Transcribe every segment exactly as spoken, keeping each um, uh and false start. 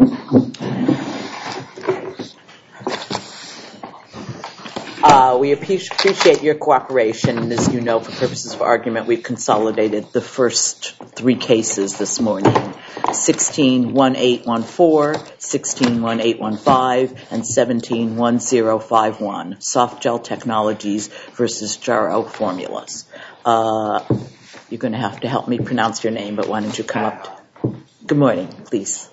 Uh, we appreciate your cooperation. As you know, for purposes of argument, we've consolidated the first three cases this morning. sixteen one eight one four, sixteen one eight one five, and seventeen one zero five one. Softgel Technologies versus Jarrow Formulas. Uh, you're going to have to help me pronounce your name, but why don't you come up? To... Good morning, please.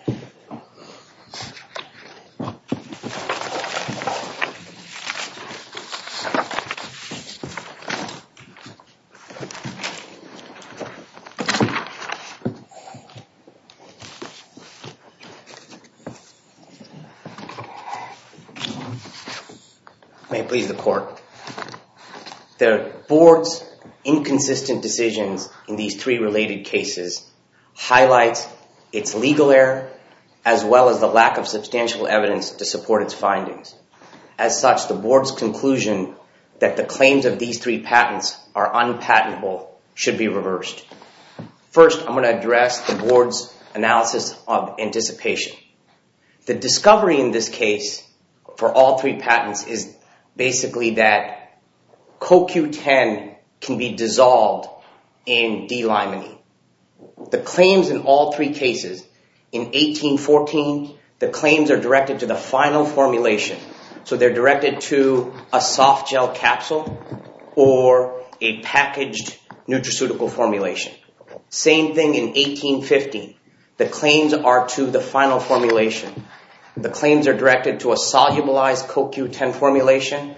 May it please the court. The board's inconsistent decisions in these three related cases highlights its legal error as well as the lack of substantial evidence to support its findings. As such, the board's conclusion that the claims of these three patents are unpatentable should be reversed. First, I'm going to address the board's analysis of anticipation. The discovery in this case for all three patents is basically that Co Q ten can be dissolved in D-limonene. The claims in all three cases, in eighteen fourteen, the claims are directed to the final formulation. So they're directed to a soft gel capsule or a packaged nutraceutical formulation. Same thing in eighteen fifteen. The claims are to the final formulation. The claims are directed to a solubilized Co Q ten formulation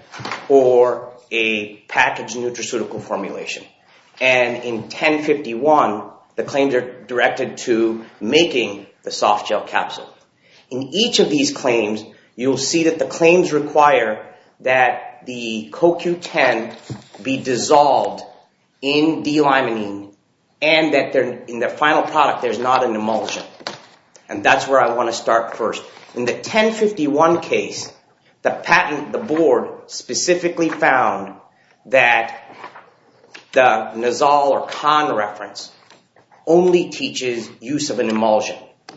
or a packaged nutraceutical formulation. And in ten fifty-one, the claims are directed to making the soft gel capsule. In each of these claims, you'll see that the claims require that the Co Q ten be dissolved in D-limonene and that in the final product there's not an emulsion. And that's where I want to start first. In the ten fifty-one case, the patent, the board specifically found that the Nizal or Khan reference only teaches use of an emulsion.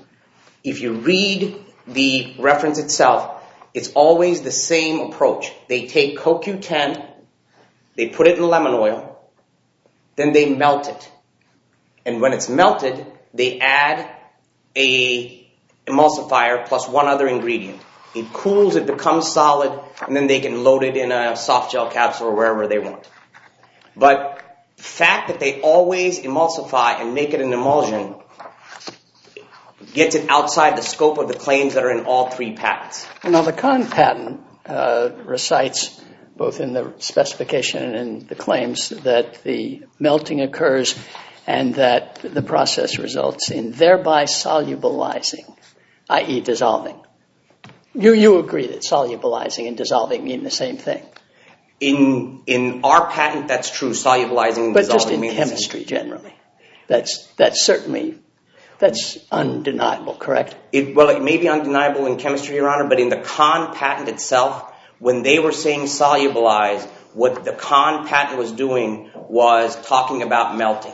If you read the reference itself, it's always the same approach. They take Co Q ten, they put it in lemon oil, then they melt it. And when it's melted, they add a emulsifier plus one other ingredient. It cools, it becomes solid, and then they can load it in a soft gel capsule or wherever they want. But the fact that they always emulsify and make it an emulsion gets it outside the scope of the claims that are in all three patents. Now, the Khan patent uh, recites, both in the specification and in the claims, that the melting occurs and that the process results in thereby solubilizing, that is dissolving. You you agree that solubilizing and dissolving mean the same thing? In in our patent, that's true. Solubilizing and but dissolving just in chemistry same. Generally, that's that's certainly that's undeniable, correct? It, well, it may be undeniable in chemistry, Your Honor, but in the Khan patent itself, when they were saying solubilize, what the Khan patent was doing was talking about melting.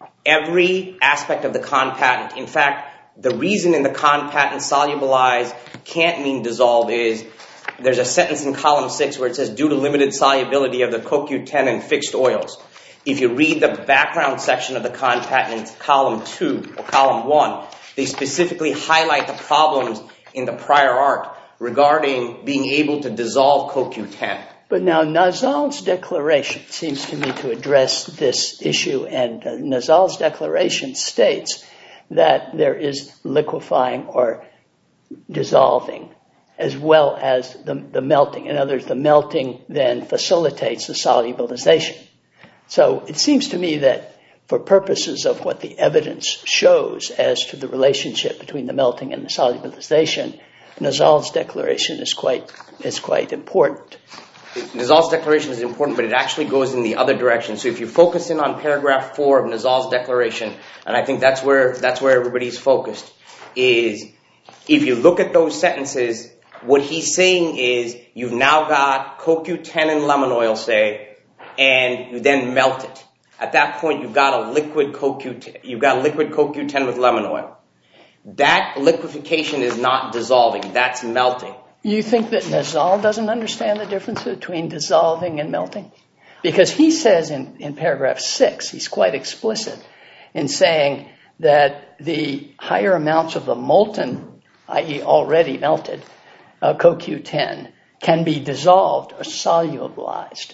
Every aspect of the Khan patent, in fact, the reason in the Khan patent solubilize can't mean dissolve is there's a sentence in column six where it says due to limited solubility of the Co Q ten in fixed oils. If you read the background section of the Khan patent in column two or column one, they specifically highlight the problems in the prior art regarding being able to dissolve Co Q ten. But now Nizal's declaration seems to me to address this issue, and uh, Nizal's declaration states that there is liquefying or dissolving as well as the, the melting. In other words, the melting then facilitates the solubilization. So it seems to me that for purposes of what the evidence shows as to the relationship between the melting and the solubilization, Nizal's declaration is quite is quite important. Nizal's declaration is important, but it actually goes in the other direction. So if you focus in on paragraph four of Nizal's declaration, and I think that's where that's where everybody's focused, is if you look at those sentences, what he's saying is you've now got Co Q ten in lemon oil, say, and you then melt it. At that point, you've got a liquid Co Q ten, you've got a liquid Co Q ten with lemon oil. That liquefaction is not dissolving. That's melting. You think that Nazal doesn't understand the difference between dissolving and melting? Because he says in, in paragraph six, he's quite explicit in saying that the higher amounts of the molten, that is already melted, uh, C O Q ten, can be dissolved or solubilized.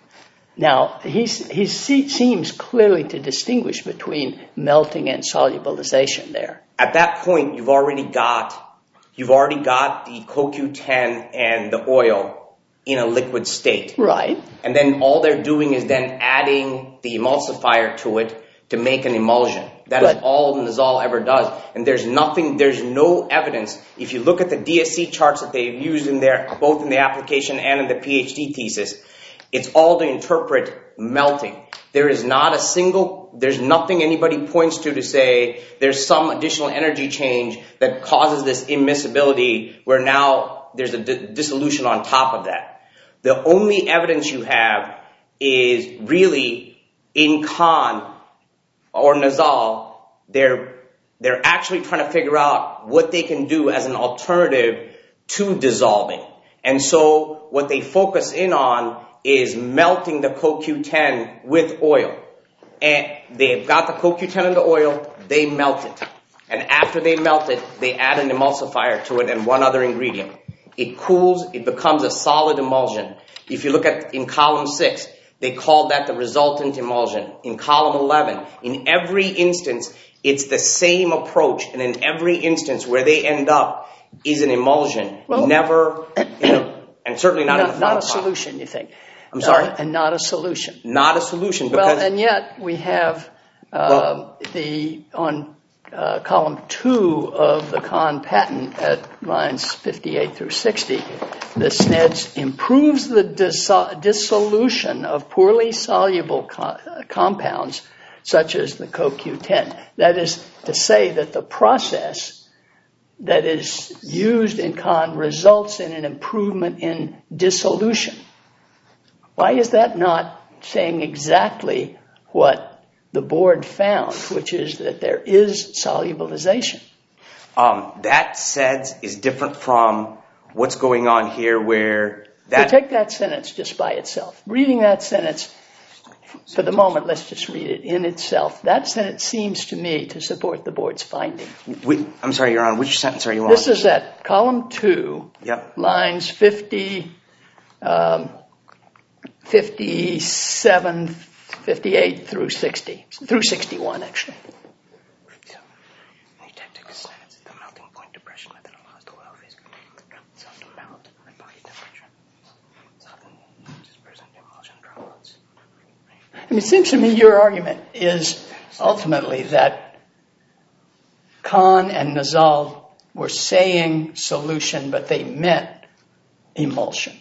Now, he's, he seems clearly to distinguish between melting and solubilization there. At that point, you've already got you've already got the C O Q ten and the oil in a liquid state. Right. And then all they're doing is then adding the emulsifier to it to make an emulsion. That but, is all Nazal ever does. And there's nothing, there's no evidence. If you look at the D S C charts that they've used in there, both in the application and in the PhD thesis, it's all to interpret melting. There is not a single, there's nothing anybody points to to say there's some additional energy change that causes this immiscibility where now there's a di- dissolution on top of that. The only evidence you have is really in Khan or Nazal, they're, they're actually trying to figure out what they can do as an alternative to dissolving. And so what they focus in on is melting the C O Q ten with oil. And they've got the C O Q ten in the oil, they melt it. And after they melt it, they add an emulsifier to it and one other ingredient. It cools, it becomes a solid emulsion. If you look at in column six, they call that the resultant emulsion. In column eleven, in every instance, it's the same approach. And in every instance where they end up is an emulsion. Well, Never, you know, and certainly not, not, in the not a top. solution, you think? I'm sorry? Uh, and not a solution. Not a solution. Well, and yet we have uh, well, the on uh, column two of the Khan patent at lines fifty-eight through sixty, the S N E D S improves the dis- dissolution of poorly soluble co- compounds such as the C O Q ten. That is to say that the process that is used in Khan results in an improvement in dissolution. Why is that not saying exactly what the board found, which is that there is solubilization? Um, that S E D S is different from what's going on here where that... So take that sentence just by itself. Reading that sentence, for the moment, let's just read it in itself. That sentence seems to me to support the board's finding. We, I'm sorry, Your Honor, which sentence are you on? This is at column two, yep. lines fifty... Um, fifty-seven, fifty-eight through sixty, through sixty-one actually. I mean, it seems to me your argument is ultimately that Khan and Nazal were saying solution, but they meant emulsion.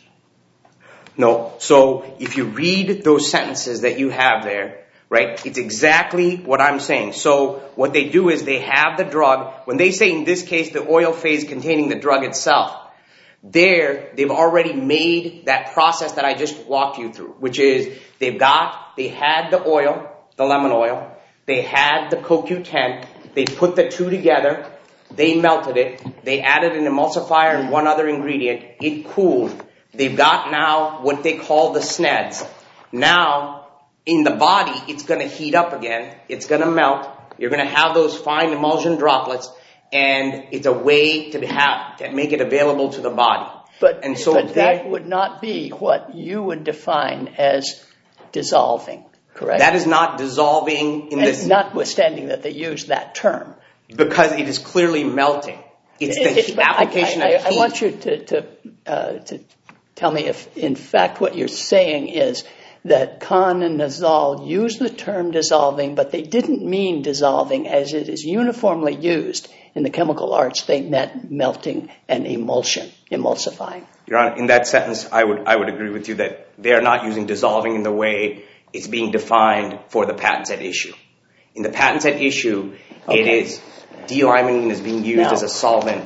No. So if you read those sentences that you have there, right, it's exactly what I'm saying. So what they do is they have the drug. When they say in this case the oil phase containing the drug itself, there they've already made that process that I just walked you through, which is they've got, they had the oil, the lemon oil, they had the C O Q ten, they put the two together, they melted it, they added an emulsifier and one other ingredient, it cooled. They've got now what they call the S N E D S. Now, in the body, it's going to heat up again. It's going to melt. You're going to have those fine emulsion droplets, and it's a way to have to make it available to the body. But, and so but that would not be what you would define as dissolving, correct? That is not dissolving in and this. Notwithstanding that they use that term. Because it is clearly melting. It's the it, it, application I, I, of heat. I want you to... to, uh, to tell me if, in fact, what you're saying is that Khan and Nazal used the term dissolving, but they didn't mean dissolving as it is uniformly used in the chemical arts. They meant melting and emulsion, emulsifying. Your Honor, in that sentence, I would I would agree with you that they are not using dissolving in the way it's being defined for the patents at issue. In the patents at issue, okay. it is D-limonene is being used now, as a solvent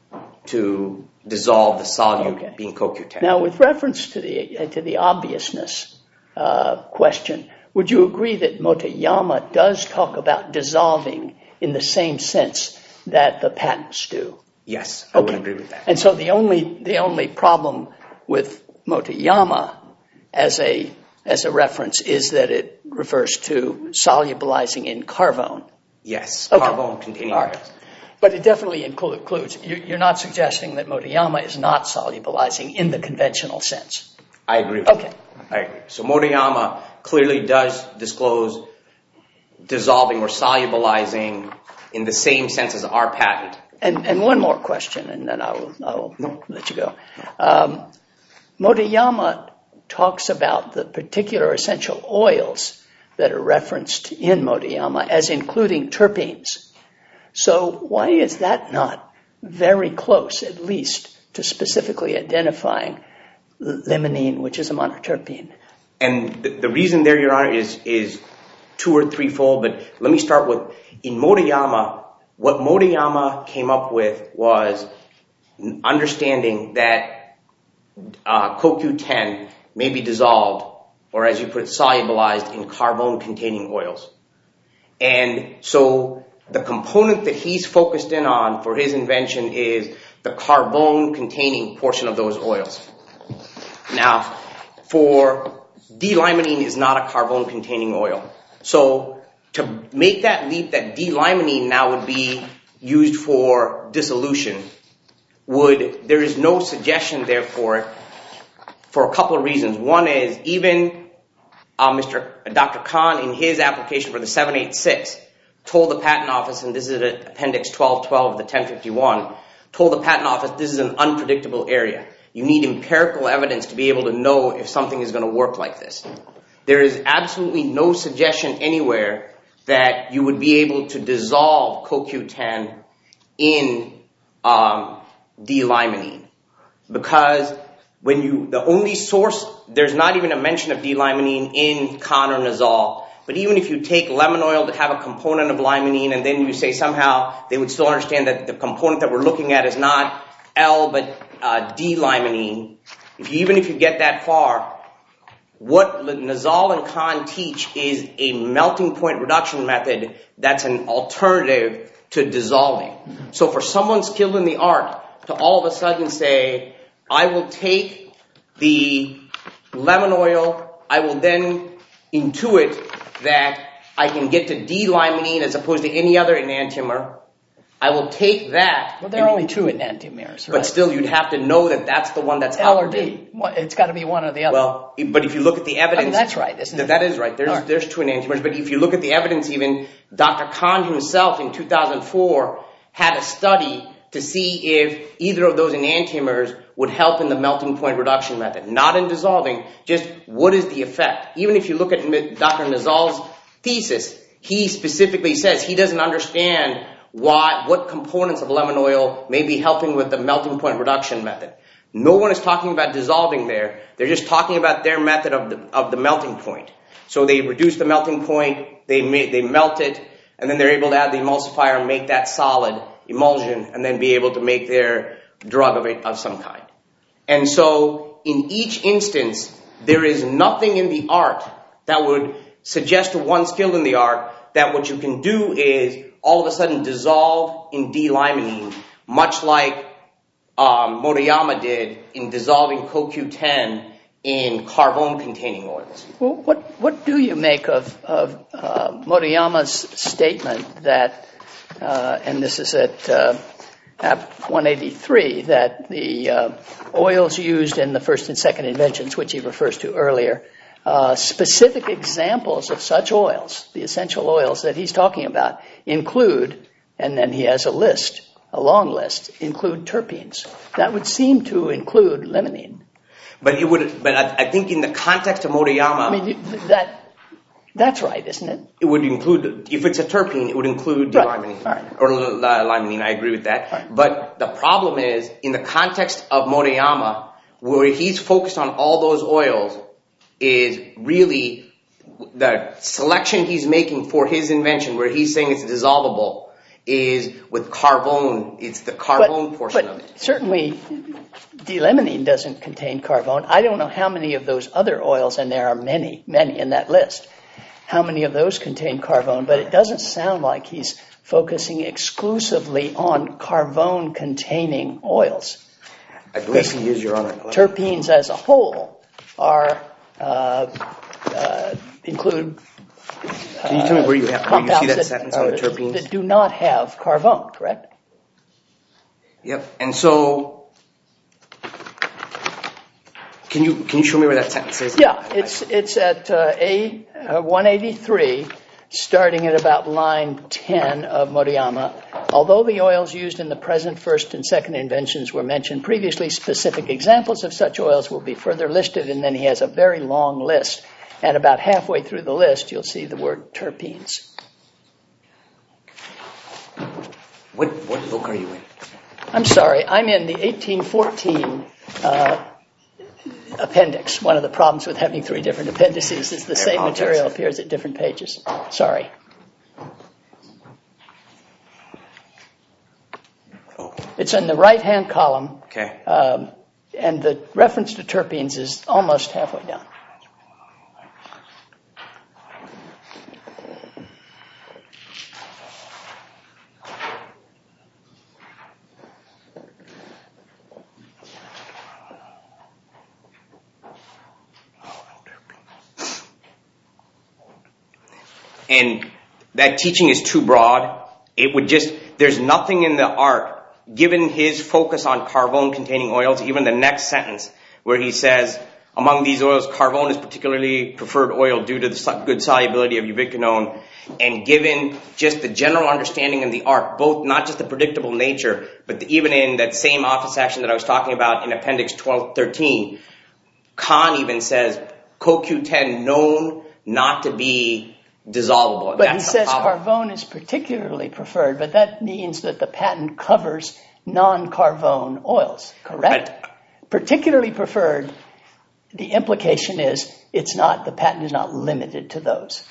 to dissolve the solute okay. being C O Q ten. Now, with reference to the uh, to the obviousness uh, question, would you agree that Motoyama does talk about dissolving in the same sense that the patents do. Yes, I would agree with that. And so the only the only problem with Motoyama as a as a reference is that it refers to solubilizing in Carvone. Yes, okay. Carvone containing right. oils. But it definitely includes, you're not suggesting that Motoyama is not solubilizing in the conventional sense. I agree with okay. that. I agree. So Motoyama clearly does disclose dissolving or solubilizing in the same sense as our patent. And, and one more question, and then I will, I will no. let you go. Um, Motoyama talks about the particular essential oils that are referenced in Motoyama as including terpenes. So why is that not very close, at least, to specifically identifying limonene, which is a monoterpene? And the, the reason there, Your Honor, is, is two or threefold, but let me start with, in Motoyama, what Motoyama came up with was understanding that uh, C O Q ten may be dissolved, or as you put it, solubilized in Carvone-containing oils. And so the component that he's focused in on for his invention is the Carvone-containing portion of those oils. Now, for D-limonene is not a Carvone-containing oil. So to make that leap that D-limonene now would be used for dissolution, would there is no suggestion there for it for a couple of reasons. One is even uh, Mister Doctor Khan in his application for the seven eighty-six told the patent office, and this is at Appendix twelve twelve of the ten fifty-one, told the patent office this is an unpredictable area. You need empirical evidence to be able to know if something is going to work like this. There is absolutely no suggestion anywhere that you would be able to dissolve C O Q ten in um, D-limonene. Because when you, the only source, there's not even a mention of D-limonene in Khan or Nizal. But even if you take lemon oil to have a component of limonene and then you say somehow they would still understand that the component that we're looking at is not L but uh, D-limonene, if you, even if you get that far, what Nizal and Khan teach is a melting point reduction method that's an alternative to dissolving. So for someone skilled in the art to all of a sudden say, I will take the lemon oil, I will then intuit that I can get to D-limonene as opposed to any other enantiomer. I will take that. Well, there are only two enantiomers, right? But still, you'd have to know that that's the one that's L or D. It's got to be one or the other. Well, but if you look at the evidence... I mean, that's right, isn't it? That is right. There's, right. there's two enantiomers. But if you look at the evidence even, Doctor Khan himself in two thousand four had a study to see if either of those enantiomers would help in the melting point reduction method. Not in dissolving, just what is the effect. Even if you look at Doctor Nizal's thesis, he specifically says he doesn't understand why, what components of lemon oil may be helping with the melting point reduction method. No one is talking about dissolving there. They're just talking about their method of the, of the melting point. So they reduce the melting point, they, ma- they melt it, and then they're able to add the emulsifier and make that solid emulsion, and then be able to make their drug of, it, of some kind. And so in each instance, there is nothing in the art that would suggest to one skilled in the art that what you can do is all of a sudden dissolve in D-limonene, much like um, Motoyama did in dissolving C O Q ten in Carvone-containing oils. Well, what what do you make of, of uh, Motoyama's statement that, uh, and this is at uh, App one eighty-three, that the uh, oils used in the first and second inventions, which he refers to earlier, Uh, specific examples of such oils, the essential oils that he's talking about, include, and then he has a list, a long list, include terpenes. That would seem to include limonene. But it would, but I, I think in the context of Motoyama, I mean, that that's right, isn't it? It would include, if it's a terpene, it would include D-limonene. Right. Right. Or limonene, I agree with that. Right. But the problem is, in the context of Motoyama, where he's focused on all those oils, is really the selection he's making for his invention, where he's saying it's dissolvable, is with Carvone. It's the Carvone but, portion but of it. Certainly, D-limonene doesn't contain Carvone. I don't know how many of those other oils, and there are many, many in that list, how many of those contain Carvone, but it doesn't sound like he's focusing exclusively on Carvone-containing oils. I believe he is, Your Honor. Terpenes as a whole are uh, uh, include uh, Can you tell me where you, have, where you see that, that sentence on the terpenes? That do not have Carvone, correct? Yep. And so, can you can you show me where that sentence is? Yeah, it's it's at uh, A uh, one eighty-three, starting at about line ten of Moriyama. Although the oils used in the present first and second inventions were mentioned previously, specific examples of such oils will be further listed, and then he has a very long list. And about halfway through the list, you'll see the word terpenes. What what book are you in? I'm sorry, I'm in the eighteen fourteen uh, appendix. One of the problems with having three different appendices is the same material appears at different pages. Sorry. Oh. It's in the right-hand column. Okay. Um, and the reference to terpenes is almost halfway down. And that teaching is too broad. It would just, there's nothing in the art, given his focus on Carvone-containing oils, even the next sentence where he says, among these oils, Carvone is particularly preferred oil due to the good solubility of ubiquinone. And given just the general understanding in the art, both not just the predictable nature, but the, even in that same office action that I was talking about in Appendix twelve thirteen, Kahn even says, C O Q ten known not to be dissolvable. But That's he says problem. Carvone is particularly preferred, but that means that the patent covers non-Carvone oils, correct? But, particularly preferred, the implication is it's not, the patent is not limited to those.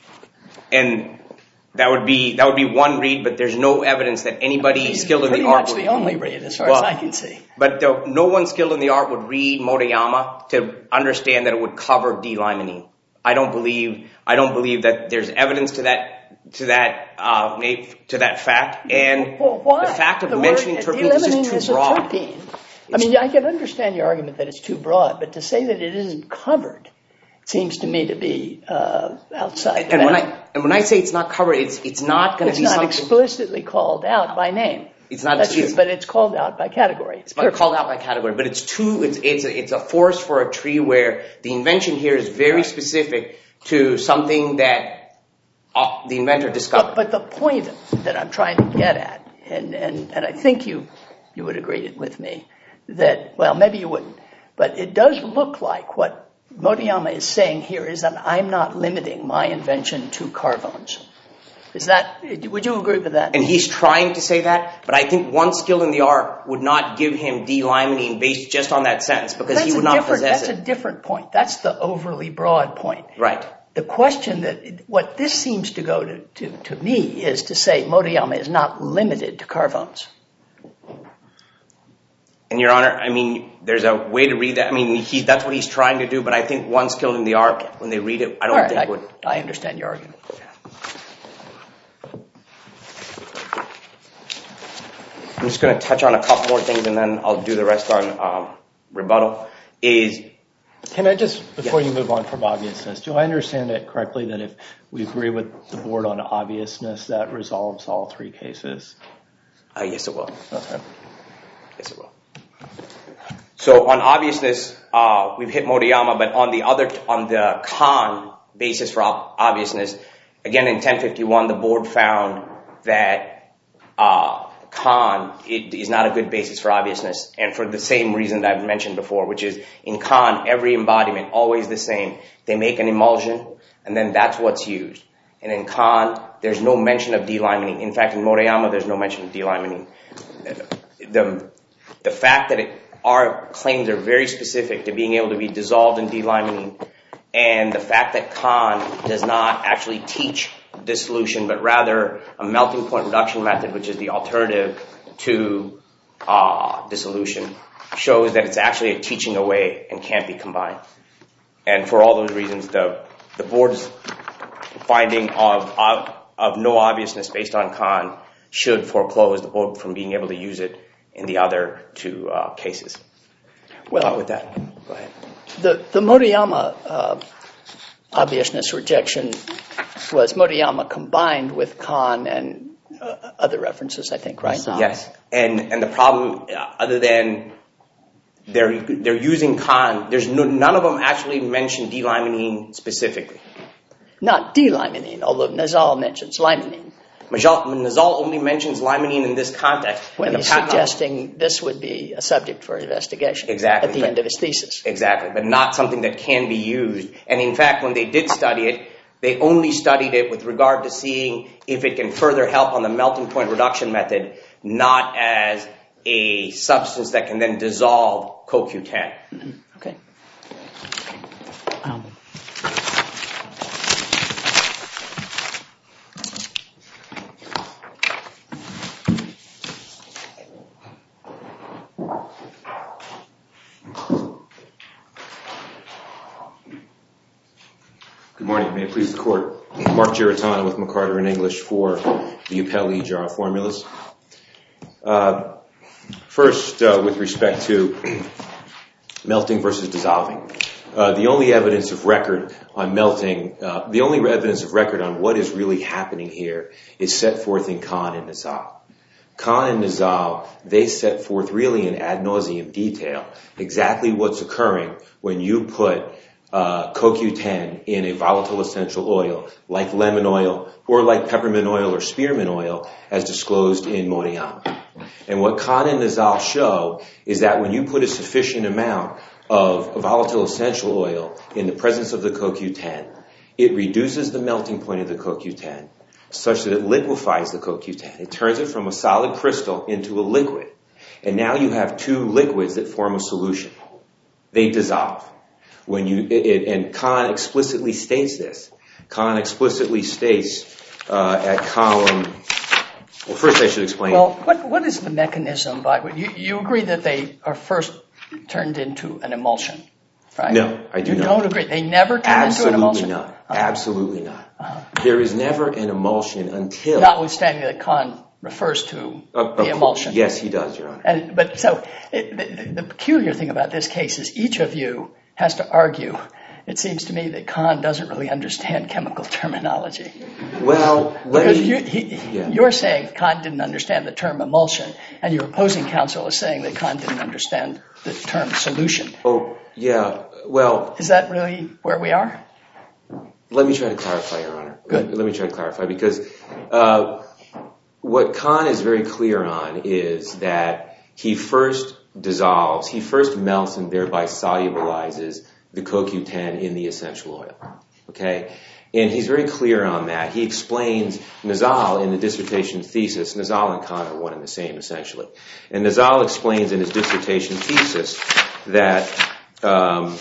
And that would be that would be one read, but there's no evidence that anybody He's skilled in pretty the art much would the only read, as far well, as I can see. But the, no one skilled in the art would read Motoyama to understand that it would cover D-limonene. I don't believe I don't believe that there's evidence to that to that uh, to that fact. And well, why? the fact of the mentioning word, terpenes is just too is broad. A terpene. I mean, I can understand your argument that it's too broad, but to say that it isn't covered seems to me to be uh, outside. And, and when I and when I say it's not covered, it's it's not going to be not something explicitly called out by name. It's not. That's it's, true, but it's called out by category. It's by, called out by category, but it's too. It's it's a, it's a forest for a tree where the invention here is very specific to something that uh, the inventor discovered. But, but the point that I'm trying to get at, and, and, and I think you you would agree with me, that, well, maybe you wouldn't, but it does look like what Motoyama is saying here is that I'm not limiting my invention to Carvones. Is that, would you agree with that? And he's trying to say that, but I think one skill in the art would not give him D-limonene based just on that sentence because that's he would not possess that's it. That's a different point. That's the overly broad point. Right. The question that, what this seems to go to, to, to me is to say Motoyama is not limited to Carvones. And Your Honor, I mean, there's a way to read that. I mean, he, that's what he's trying to do, but I think one skill in the art, okay. when they read it, I don't right, think I, would. I understand your argument. I'm just going to touch on a couple more things and then I'll do the rest on um, rebuttal. Is Can I just, before yeah. you move on from obviousness, do I understand it correctly that if we agree with the board on obviousness, that resolves all three cases? Uh, yes, it will. Okay. Yes, it will. So on obviousness, uh, we've hit Motoyama, but on the other, on the Kahn basis for ob- obviousness, again in ten fifty-one, the board found that uh, Kahn it is not a good basis for obviousness, and for the same reason that I've mentioned before, which is in Kahn, every embodiment, always the same. They make an emulsion, and then that's what's used. And in Kahn, there's no mention of D-limonene. In fact, in Motoyama, there's no mention of D-limonene. The, the fact that it, our claims are very specific to being able to be dissolved in D-limonene, and the fact that Kahn does not actually teach dissolution, but rather a melting point reduction method, which is the alternative to uh, dissolution, shows that it's actually a teaching away and can't be combined. And for all those reasons, the the board's finding of uh, of no obviousness based on Kahn should foreclose the board from being able to use it in the other two uh, cases. Well, with that, go ahead. The, the Motoyama uh, obviousness rejection was Motoyama combined with Kahn and uh, other references, I think, right? Yes, and and the problem, uh, other than they're they're using Kahn, there's no, none of them actually mention D-limonene specifically. Not D-limonene, although Nazal mentions limonene. Nazal only mentions limonene in this context. When he's suggesting this would be a subject for investigation. Exactly. At the end of his thesis. Exactly, but not something that can be used. And in fact, when they did study it, they only studied it with regard to seeing if it can further help on the melting point reduction method, not as a substance that can then dissolve C O Q ten. Mm-hmm. Okay. Um. Good morning. May it please the Court. Mark Giratano with McCarter in English for the Appellee Jar Formulas. Uh, first, uh, with respect to melting versus dissolving. Uh, the only evidence of record on melting, uh, the only evidence of record on what is really happening here is set forth in Kahn and Nazal. Kahn and Nazal, they set forth really in ad nauseum detail exactly what's occurring when you put Uh, C O Q ten in a volatile essential oil like lemon oil or like peppermint oil or spearmint oil as disclosed in Motoyama. And what Kahn and Nazal show is that when you put a sufficient amount of volatile essential oil in the presence of the C O Q ten, it reduces the melting point of the C O Q ten such that it liquefies the C O Q ten. It turns it from a solid crystal into a liquid. And now you have two liquids that form a solution. They dissolve. When you it, it, and Kahn explicitly states this. Kahn explicitly states uh, at column. Well, first I should explain. Well, what what is the mechanism by which you, you agree that they are first turned into an emulsion, right? No, I do you not. You don't agree. They never turn Absolutely into an emulsion. Not. Uh-huh. Absolutely not. Uh-huh. There is never an emulsion until. Notwithstanding that Kahn refers to uh, the emulsion. Yes, he does, Your Honor. And, but so it, the, the peculiar thing about this case is each of you has to argue. It seems to me that Kahn doesn't really understand chemical terminology. Well, let because me, you, he, yeah. you're saying Kahn didn't understand the term emulsion, and your opposing counsel is saying that Kahn didn't understand the term solution. Oh, yeah. Well, is that really where we are? Let me try to clarify, Your Honor. Good. Let, let me try to clarify because uh, what Kahn is very clear on is that he first dissolves, he first melts and thereby solubilizes the C O Q ten in the essential oil. Okay? And he's very clear on that. He explains Nazal in the dissertation thesis. Nazal and Kahn are one and the same, essentially. And Nazal explains in his dissertation thesis that um,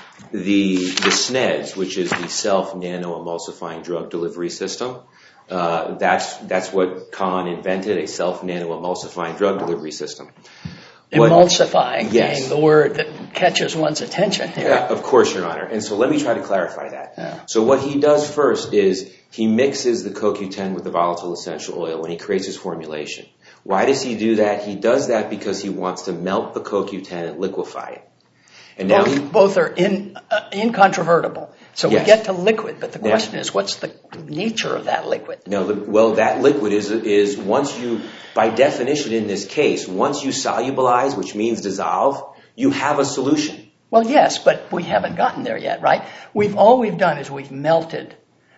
the, the S N E D S, which is the self-nano-emulsifying drug delivery system, uh, that's, that's what Kahn invented, a self-nano-emulsifying drug delivery system. What, Emulsifying yes. being the word that catches one's attention here. Yeah, of course, Your Honor. And so let me try to clarify that. Yeah. So what he does first is he mixes the C O Q ten with the volatile essential oil when he creates his formulation. Why does he do that? He does that because he wants to melt the C O Q ten and liquefy it. And now both, he, both are in, uh, incontrovertible. So yes. we get to liquid, but the Yeah. question is, what's the nature of that liquid? No, the, well, that liquid is is once you, by definition in this case, once you solubilize, which means dissolve, you have a solution. Well, yes, but we haven't gotten there yet, right? We've all we've done is we've melted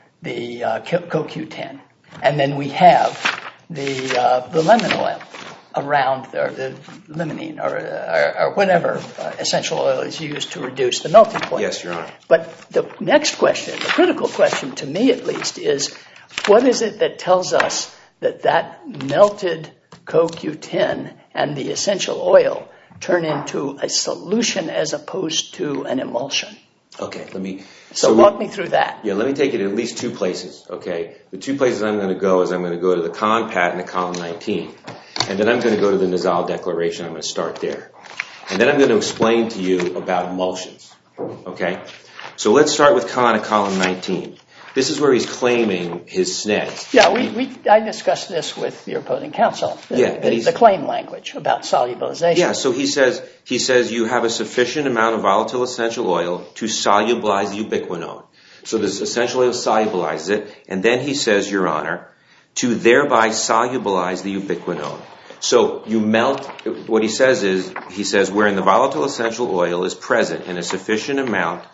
the uh, C O Q ten, and then we have the uh, the lemon oil around the, the limonene or, or, or whatever uh, essential oil is used to reduce the melting point. Yes, Your Honor. But the next question, the critical question to me at least, is what is it that tells us that that melted C O Q ten and the essential oil turn into a solution as opposed to an emulsion? Okay, let me... So, so walk we, me through that. Yeah, let me take it at least two places, okay? The two places I'm going to go is I'm going to go to the Kahn patent at column nineteen, and then I'm going to go to the Nazal declaration. I'm going to start there. And then I'm going to explain to you about emulsions, okay? So let's start with Kahn at column nineteen. This is where he's claiming his S N E D S. Yeah, we, we I discussed this with your opposing counsel. The, yeah, the, the claim language about solubilization. Yeah, so he says he says you have a sufficient amount of volatile essential oil to solubilize the ubiquinone. So this essential oil solubilizes it, and then he says, Your Honor, to thereby solubilize the ubiquinone. So you melt, what he says is, he says, wherein the volatile essential oil is present in a sufficient amount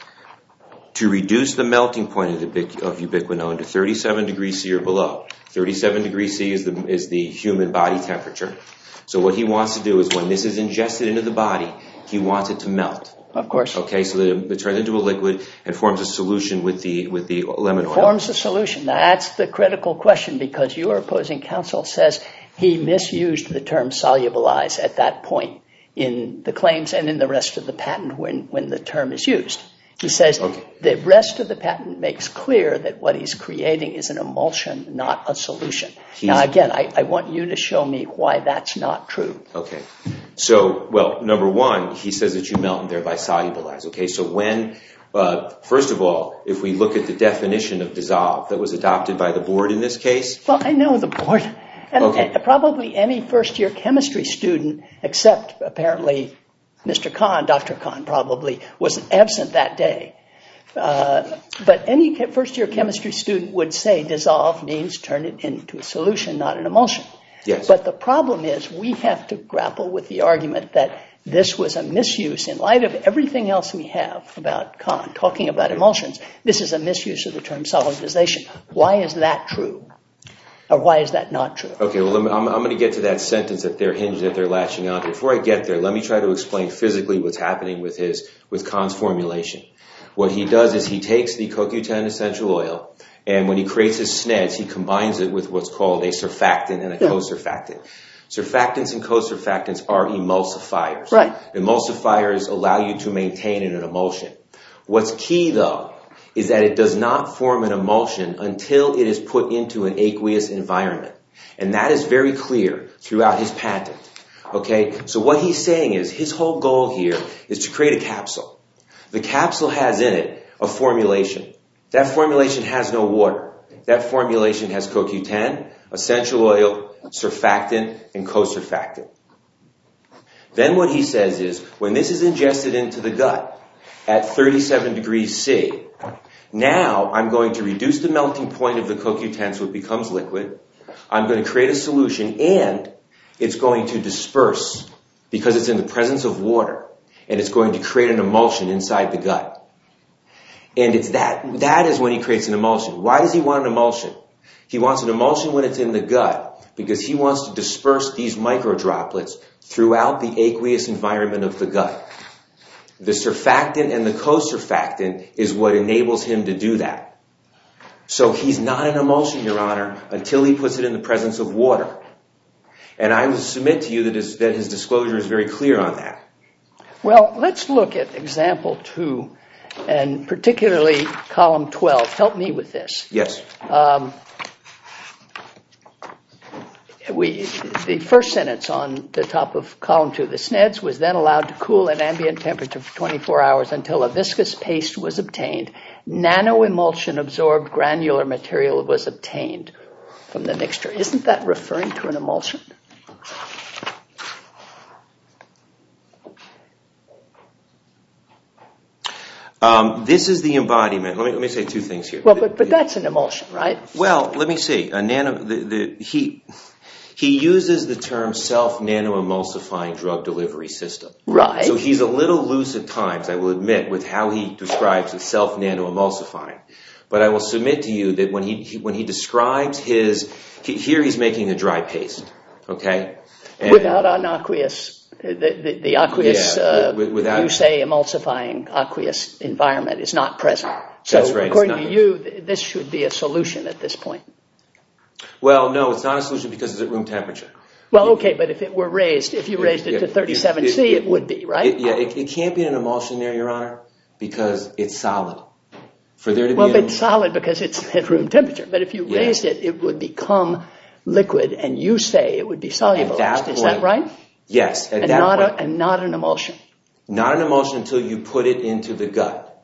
to reduce the melting point of, the, of ubiquinone to thirty-seven degrees C or below. thirty-seven degrees C is the, is the human body temperature. So what he wants to do is when this is ingested into the body, he wants it to melt. Of course. Okay, so that it turns into a liquid and forms a solution with the with the lemon oil. Forms a solution. That's the critical question, because your opposing counsel says he misused the term solubilize at that point in the claims and in the rest of the patent when, when the term is used. He says okay. The rest of the patent makes clear that what he's creating is an emulsion, not a solution. He's, now, again, I, I want you to show me why that's not true. Okay. So, well, number one, he says that you melt and thereby solubilize. Okay, so when, uh, first of all, if we look at the definition of dissolve that was adopted by the board in this case. Well, I know the board. And, okay. and probably any first-year chemistry student, except apparently Mister Kahn, Doctor Kahn probably, was absent that day. Uh, but any first-year chemistry student would say dissolve means turn it into a solution, not an emulsion. Yes. But the problem is we have to grapple with the argument that this was a misuse. In light of everything else we have about Kahn, talking about emulsions, this is a misuse of the term solubilization. Why is that true? Or why is that not true? Okay, well, I'm, I'm going to get to that sentence that they're hinged, that they're latching on to. Before I get there, let me try to explain physically what's happening with his, with Kahn's formulation. What he does is he takes the C O Q ten essential oil, and when he creates his S N E D S, he combines it with what's called a surfactant and a yeah. co-surfactant. Surfactants and co-surfactants are emulsifiers. Right. Emulsifiers allow you to maintain an emulsion. What's key, though, is that it does not form an emulsion until it is put into an aqueous environment. And that is very clear throughout his patent. Okay? So what he's saying is his whole goal here is to create a capsule. The capsule has in it a formulation. That formulation has no water. That formulation has C O Q ten, essential oil, surfactant, and co-surfactant. Then what he says is when this is ingested into the gut at thirty-seven degrees C, now I'm going to reduce the melting point of the C O Q ten so it becomes liquid. I'm going to create a solution, and it's going to disperse because it's in the presence of water, and it's going to create an emulsion inside the gut. And it's that, that is when he creates an emulsion. Why does he want an emulsion? He wants an emulsion when it's in the gut because he wants to disperse these microdroplets throughout the aqueous environment of the gut. The surfactant and the co-surfactant is what enables him to do that. So he's not an emulsion, Your Honor, until he puts it in the presence of water. And I will submit to you that his, that his disclosure is very clear on that. Well, let's look at example two, and particularly column twelve. Help me with this. Yes. Um, We, the first sentence on the top of column two, the S N E D S was then allowed to cool at ambient temperature for twenty-four hours until a viscous paste was obtained. Nanoemulsion absorbed granular material was obtained from the mixture. Isn't that referring to an emulsion? Um, this is the embodiment. Let me let me say two things here. Well, but but that's an emulsion, right? Well, let me see. A nano the, the he. He uses the term self-nanoemulsifying drug delivery system. Right. So he's a little loose at times, I will admit, with how he describes the self-nanoemulsifying. But I will submit to you that when he, he when he describes his, he, here he's making a dry paste, okay? And without an aqueous, the, the, the aqueous, yeah, uh, with, without, you say emulsifying aqueous environment is not present. So that's right, according to you, this should be a solution at this point. Well, no, it's not a solution because it's at room temperature. Well, okay, but if it were raised, if you raised it, it to thirty-seven C, it, it, it would be, right? It, yeah, it, it can't be an emulsion there, Your Honor, because it's solid. For there to well, be but it's solid because it's at room temperature. But if you yeah. raised it, it would become liquid, and you say it would be solubilized. That Is point, that right? Yes, at and that not point. A, and not an emulsion. Not an emulsion until you put it into the gut.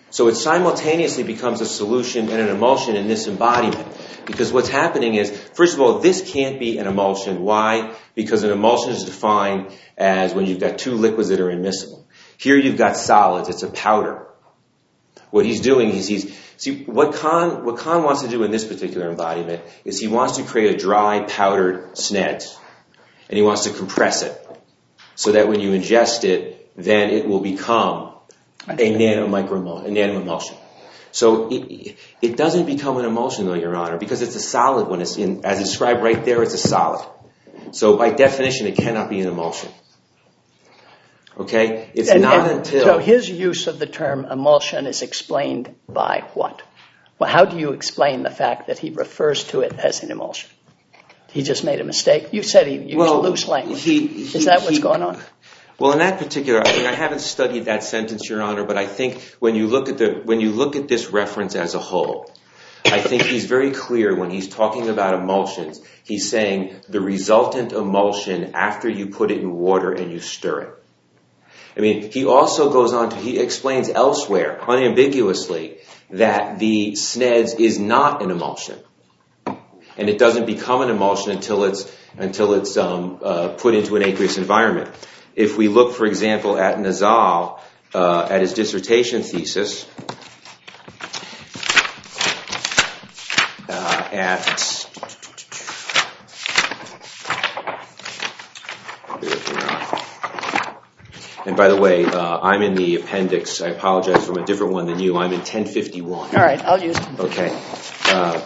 So it simultaneously becomes a solution and an emulsion in this embodiment. Because what's happening is, first of all, this can't be an emulsion. Why? Because an emulsion is defined as when you've got two liquids that are immiscible. Here you've got solids. It's a powder. What he's doing is he's... See, what Kahn, what Kahn wants to do in this particular embodiment is he wants to create a dry, powdered S N E D S. And he wants to compress it so that when you ingest it, then it will become a nanomicroemulsion, a nanoemulsion. So it, it doesn't become an emulsion, though, Your Honor, because it's a solid when it's in, as described right there, it's a solid. So by definition, it cannot be an emulsion. Okay? It's and, not and until... So his use of the term emulsion is explained by what? Well, how do you explain the fact that he refers to it as an emulsion? He just made a mistake? You said he used well, loose language. He, he, is that what's he, going on? Well, in that particular, I mean, I haven't studied that sentence, Your Honor, but I think when you look at the when you look at this reference as a whole, I think he's very clear when he's talking about emulsions. He's saying the resultant emulsion after you put it in water and you stir it. I mean, he also goes on to, he explains elsewhere, unambiguously, that the S N E D S is not an emulsion. And it doesn't become an emulsion until it's, until it's um, uh, put into an aqueous environment. If we look, for example, at Nazal, uh, at his dissertation thesis, uh, at... And by the way, uh, I'm in the appendix. I apologize from a different one than you. I'm in ten fifty-one. All right, I'll use it. Okay. Uh,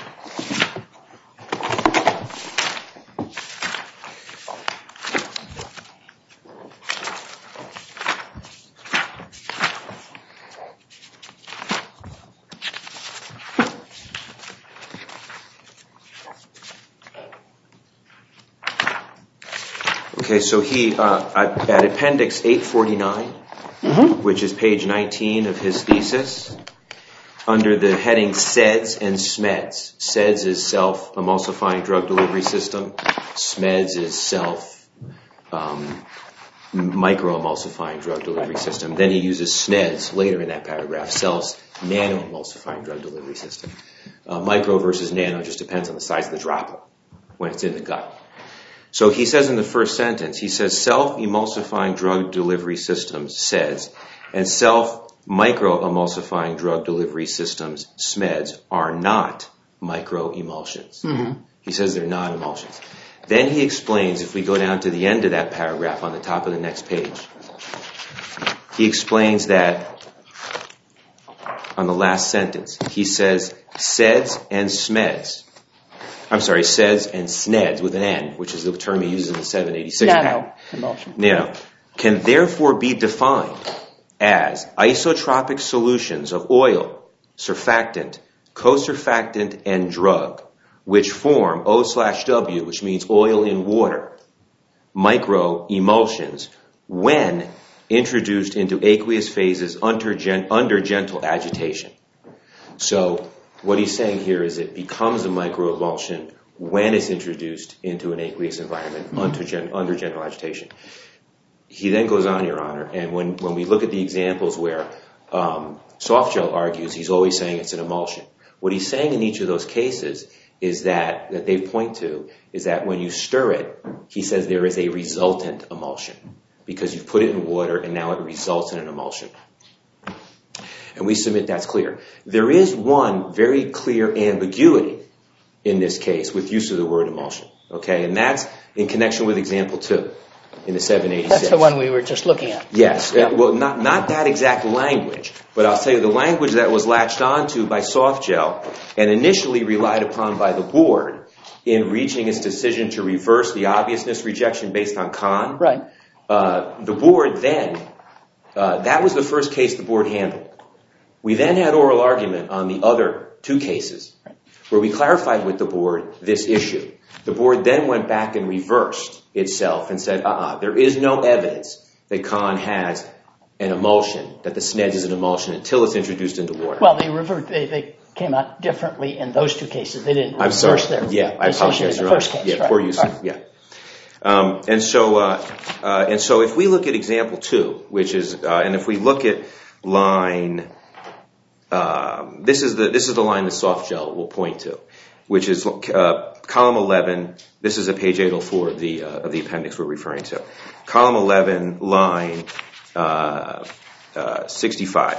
Okay, so he, uh, at appendix eight forty-nine, mm-hmm. which is page nineteen of his thesis, under the heading S E D S and S M E D S. S E D S is self-emulsifying drug delivery system. S M E D S is self um, micro-emulsifying drug delivery system. Then he uses S N E D S later in that paragraph, self nano-emulsifying drug delivery system. Uh, micro versus nano just depends on the size of the droplet when it's in the gut. So he says in the first sentence, he says self-emulsifying drug delivery systems, S E D S, and self-micro-emulsifying drug delivery systems, S M E D S, are not micro-emulsions. Mm-hmm. He says they're not emulsions. Then he explains, if we go down to the end of that paragraph on the top of the next page, he explains that on the last sentence, he says S E D S and S M E D S, I'm sorry, S E D S and S N E D S with an N, which is the term he uses in the seven eighty-six patent. Emulsion. Nano. Can therefore be defined as isotropic solutions of oil, surfactant, co-surfactant, and drug, which form O slash W, which means oil in water, micro-emulsions, when introduced into aqueous phases under, gen- under gentle agitation. So what he's saying here is it becomes a microemulsion when it's introduced into an aqueous environment mm-hmm. under, gen- under gentle agitation. He then goes on, Your Honor, and when, when we look at the examples where um, Softgel argues, he's always saying it's an emulsion. What he's saying in each of those cases is that, that they point to, is that when you stir it, he says there is a resultant emulsion because you've put it in water and now it results in an emulsion. And we submit that's clear. There is one very clear ambiguity in this case with use of the word emulsion, okay? And that's in connection with example two in the seven eighty-six. That's the one we were just looking at. Yes. Yeah. Uh, well, not, not that exact language, but I'll tell you the language that was latched onto by Softgel and initially relied upon by the board in reaching its decision to reverse the obviousness rejection based on Kahn. Right. Uh, the board then, uh, that was the first case the board handled. We then had oral argument on the other two cases where we clarified with the board this issue. The board then went back and reversed itself and said, uh-uh, there is no evidence that Kahn has an emulsion, that the S N E D S is an emulsion until it's introduced into water. Well, they revert, they, they came out differently in those two cases. They didn't reverse I'm sorry. their yeah, I apologize, in the first case. Yeah, right. poor use. Right. Yeah. Um, and so, uh, uh, and so if we look at example two, which is, uh, and if we look at line um, this is the this is the line that Softgel will point to, which is uh, column eleven. This is a page eight oh four of the uh, of the appendix we're referring to. Column eleven, line uh, uh, sixty-five.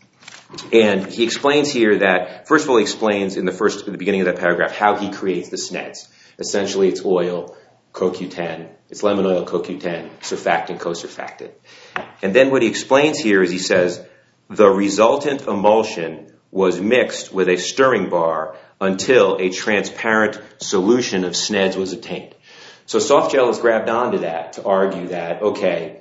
And he explains here that, first of all, he explains in the first, at the beginning of that paragraph, how he creates the S N E Ds. Essentially, it's oil, C O Q ten, it's lemon oil, C O Q ten, surfactant, co-surfactant. And then what he explains here is he says, the resultant emulsion was mixed with a stirring bar until a transparent solution of S N E Ds was obtained. So Softgel has grabbed onto that to argue that, okay,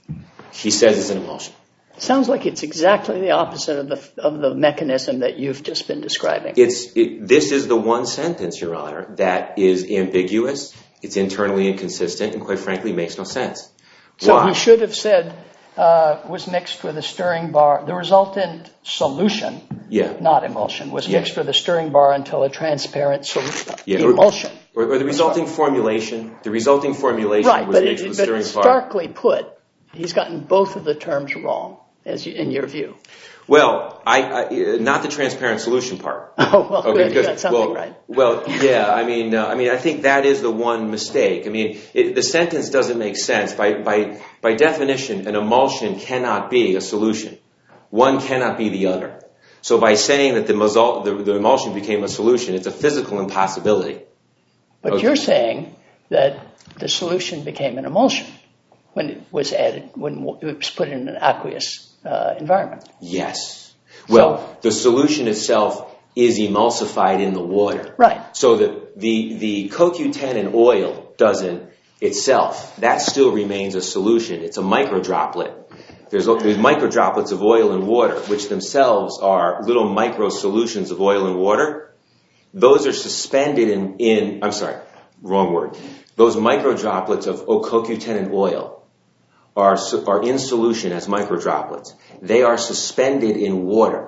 he says it's an emulsion. Sounds like it's exactly the opposite of the of the mechanism that you've just been describing. It's it, this is the one sentence, Your Honor, that is ambiguous, it's internally inconsistent, and quite frankly makes no sense. So Why? he should have said uh, was mixed with a stirring bar. The resultant solution, yeah. not emulsion, was Yeah. mixed with a stirring bar until a transparent solution. Yeah. Emulsion. Or, or the resulting formulation. The resulting formulation right, was but, mixed it, with but stirring bar. starkly put, he's gotten both of the terms wrong, as you, in your view. Well, I, I not the transparent solution part. Oh, well, okay, good. because, You got something well, right. Well, yeah, I mean, uh, I mean, I think that is the one mistake. I mean, it, the sentence doesn't make sense. By by by definition, an emulsion cannot be a solution. One cannot be the other. So by saying that the, result, the, the emulsion became a solution, it's a physical impossibility. But Okay. you're saying that the solution became an emulsion when it was added, when it was put in an aqueous uh, environment. Yes. Well, So- the solution itself is emulsified in the water. Right. So that the, the C O Q ten in oil doesn't itself. That still remains a solution. It's a microdroplet. There's, there's microdroplets of oil and water, which themselves are little micro solutions of oil and water. Those are suspended in, in I'm sorry, wrong word. Those microdroplets of C O Q ten in oil are, are in solution as microdroplets. They are suspended in water.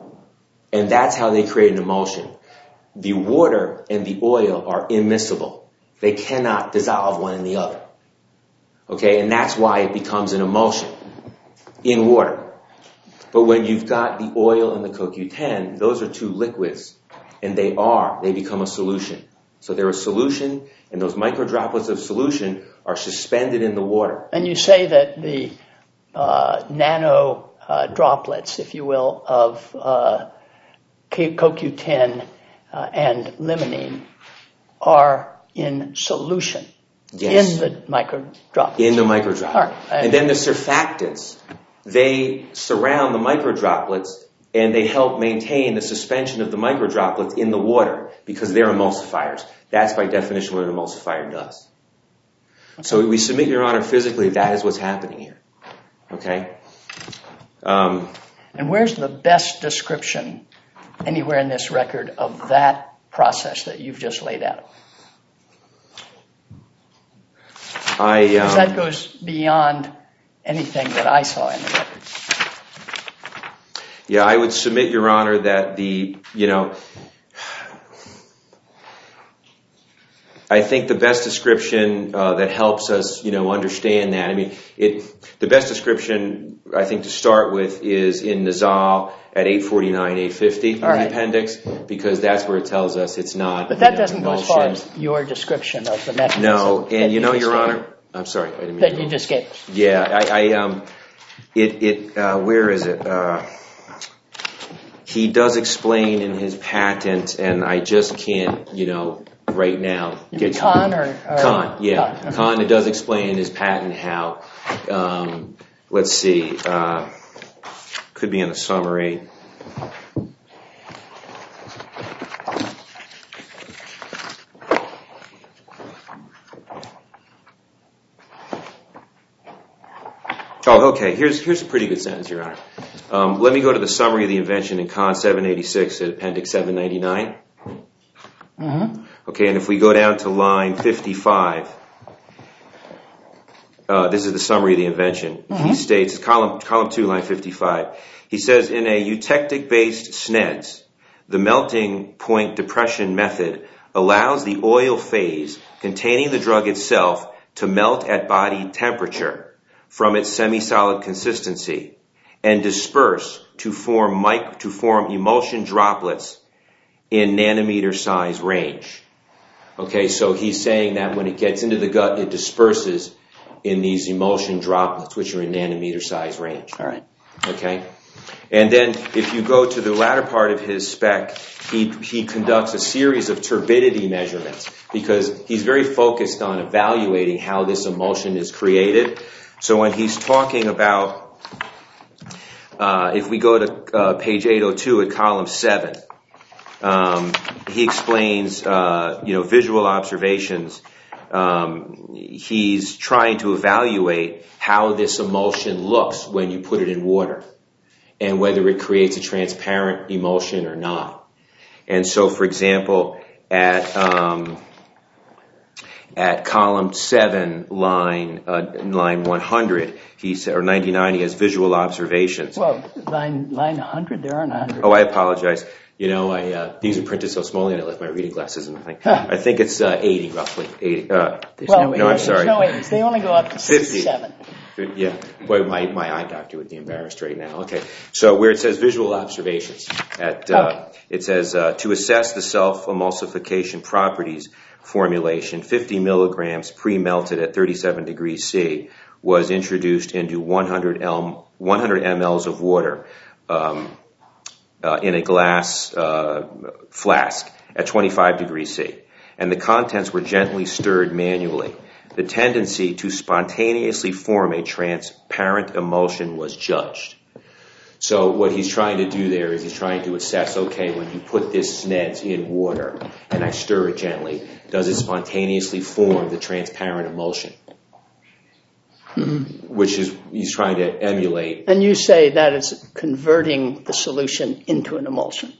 And that's how they create an emulsion. The water and the oil are immiscible. They cannot dissolve one in the other. Okay, and that's why it becomes an emulsion in water. But when you've got the oil and the C O Q ten, those are two liquids, and they are, they become a solution. So they're a solution, and those microdroplets of solution are suspended in the water. And you say that the uh, nano uh, droplets, if you will, of uh, C O Q ten uh, and limonene are in solution Yes. in the microdroplets. In the microdroplets. All right. And then the surfactants, they surround the microdroplets and they help maintain the suspension of the microdroplets in the water because they're emulsifiers. That's by definition what an emulsifier does. Okay. So we submit, Your Honor, physically that is what's happening here. Okay? Um, and where's the best description anywhere in this record of that process that you've just laid out? I, um, because that goes beyond anything that I saw in the record. Yeah, I would submit, Your Honor, that the, you know, I think the best description uh, that helps us, you know, understand that. I mean, it. The best description, I think, to start with is in Nizal at eight forty-nine, eight fifty in the right. appendix, because that's where it tells us it's not. But that you know, doesn't go as far as your description of the mechanism. No, and you know, you Your gave. Honor, I'm sorry, I didn't mean That to you just gave us. Yeah, I, I um, it, it, uh, where is it? Uh, he does explain in his patent, and I just can't, you know, right now. You mean Khan or, or Khan, yeah. Khan. Khan, it does explain in his patent how, um, let's see, uh, could be in the summary. Oh, okay. Here's here's a pretty good sentence, Your Honor. Um, let me go to the summary of the invention in Khan seven eighty-six at Appendix seven ninety-nine. Mm-hmm. Okay, and if we go down to line fifty-five, uh, this is the summary of the invention. Mm-hmm. He states, column column two, line fifty-five. He says, in a eutectic-based S N E Ds, the melting point depression method allows the oil phase containing the drug itself to melt at body temperature from its semi-solid consistency and disperse to form mic- to form emulsion droplets in nanometer size range. Okay, so he's saying that when it gets into the gut, it disperses in these emulsion droplets, which are in nanometer size range. All right. Okay? And then if you go to the latter part of his spec, he, he conducts a series of turbidity measurements because he's very focused on evaluating how this emulsion is created. So when he's talking about, uh, if we go to uh, page eight oh two at column seven, um, he explains, uh, you know, visual observations. Um, he's trying to evaluate how this emulsion looks when you put it in water, and whether it creates a transparent emulsion or not. And so, for example, at um, at column seven, line uh, line one hundred, he said, or ninety-nine, he has visual observations. Well, line line one hundred, there aren't one hundred. Oh, I apologize. You know, I uh, these are printed so small, and I left my reading glasses in the thing. I think it's uh, eighty, roughly. eighty. Uh, well, no, no, I'm sorry. There's no eighties. They only go up to sixty-seven. Yeah, boy, my, my eye doctor would be embarrassed right now. Okay, so where it says visual observations, at uh, okay. It says uh, to assess the self-emulsification properties formulation, fifty milligrams pre-melted at thirty-seven degrees C was introduced into one hundred milliliters of water um, uh, in a glass uh, flask at twenty-five degrees C, and the contents were gently stirred manually. The tendency to spontaneously form a transparent emulsion was judged. So what he's trying to do there is he's trying to assess, okay, when you put this S N E D S in water and I stir it gently, does it spontaneously form the transparent emulsion? Mm-hmm. Which is, he's trying to emulate. And you say that is converting the solution into an emulsion.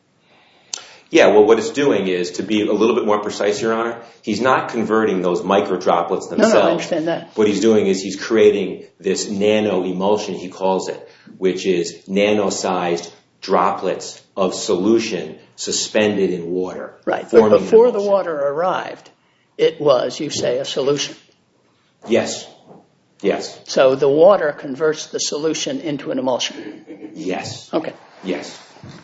Yeah, well, what it's doing is, to be a little bit more precise, Your Honor, he's not converting those micro droplets themselves. No, no, I understand that. What he's doing is he's creating this nano emulsion, he calls it, which is nano-sized droplets of solution suspended in water. Right, but before the water arrived, it was, you say, a solution. Yes, yes. So the water converts the solution into an emulsion. Yes. Okay. Yes.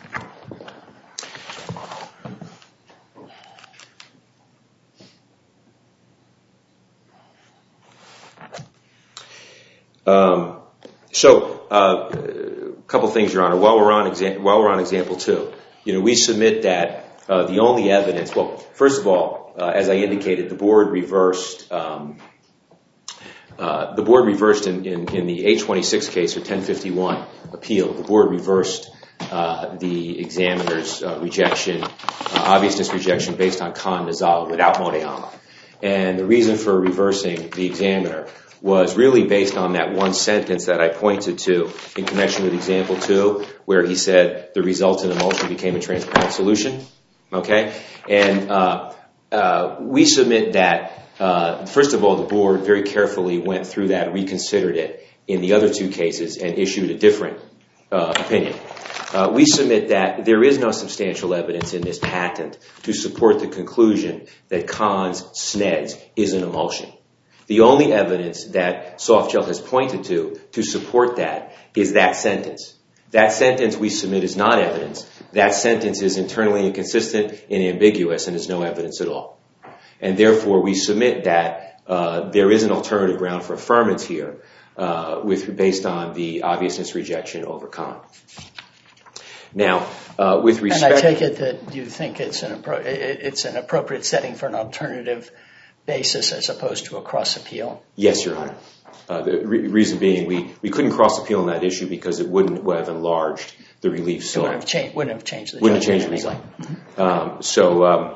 Um, so, uh, a couple things, Your Honor. While we're on exa- while we're on example two, you know, we submit that uh, the only evidence. Well, first of all, uh, as I indicated, the board reversed. Um, uh, the board reversed in, in, in the eight twenty-six case or ten fifty-one appeal. The board reversed uh, the examiner's uh, rejection, uh, obviousness rejection based on Kahn-Nizal without Motoyama, and the reason for reversing the examiner was really based on that one sentence that I pointed to in connection with example two, where he said the resultant emulsion became a transparent solution. Okay? And uh, uh, we submit that, uh, first of all, the board very carefully went through that, reconsidered it in the other two cases, and issued a different uh, opinion. Uh, we submit that there is no substantial evidence in this patent to support the conclusion that Kahn's S N E D S is an emulsion. The only evidence that Softgel has pointed to to support that is that sentence. That sentence we submit is not evidence. That sentence is internally inconsistent and ambiguous and is no evidence at all. And therefore, we submit that uh, there is an alternative ground for affirmance here uh, with based on the obviousness rejection over Kahn. Now, uh, with respect... And I take it that you think it's an, appro- it's an appropriate setting for an alternative basis as opposed to a cross-appeal? Yes, Your Honor. Uh, the re- reason being, we, we couldn't cross-appeal on that issue because it wouldn't have enlarged the relief sought. It wouldn't have, cha- wouldn't have changed the Wouldn't have changed the anyway. result. Mm-hmm. Um, so, um,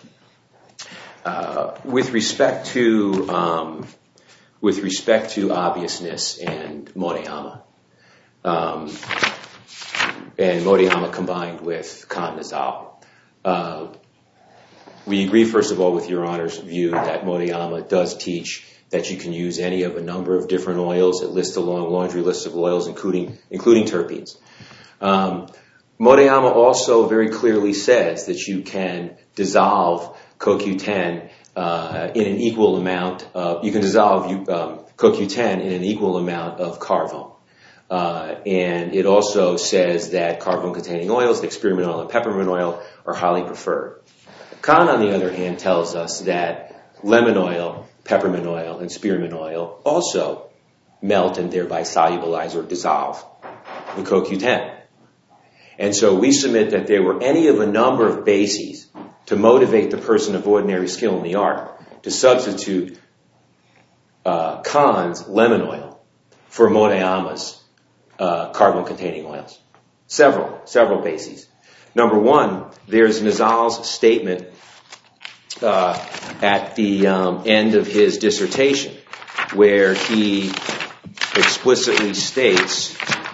uh, with respect to um, with respect to obviousness and Motoyama, um, and Motoyama combined with Kahn-Nizal, uh, we agree, first of all, with Your Honor's view that Motoyama does teach that you can use any of a number of different oils. It lists a long laundry list of oils, including including terpenes. Um, Motoyama also very clearly says that you can dissolve C O Q ten uh, in an equal amount of, you can dissolve um, C O Q ten in an equal amount of Carvone. Uh, and it also says that carbon-containing oils, like spearmint oil and peppermint oil, are highly preferred. Kahn, on the other hand, tells us that lemon oil, peppermint oil, and spearmint oil also melt and thereby solubilize or dissolve the C O Q ten. And so we submit that there were any of a number of bases to motivate the person of ordinary skill in the art to substitute uh, Kahn's lemon oil for Motoyama's uh, carbon-containing oils. Several, several bases. Number one, there's Nizal's statement uh, at the um, end of his dissertation where he explicitly states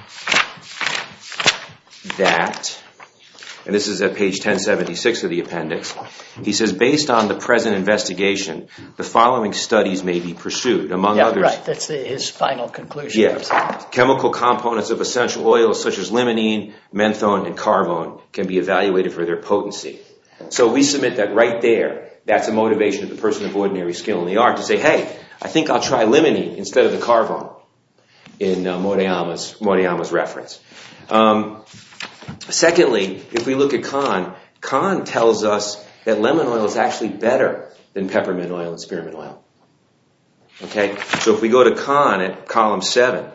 that, and this is at page ten seventy-six of the appendix, he says, based on the present investigation, the following studies may be pursued, among yeah, others. Right, that's the, his final conclusion. Yes. Chemical components of essential oils such as limonene, menthone, and carvone can be evaluated for their potency. So we submit that right there, that's a motivation of the person of ordinary skill in the art to say, hey, I think I'll try limonene instead of the carvone in uh, Motoyama's, Motoyama's reference. Um, secondly, if we look at Kahn, Kahn tells us that lemon oil is actually better than peppermint oil and spearmint oil. Okay? So if we go to Kahn at column seven,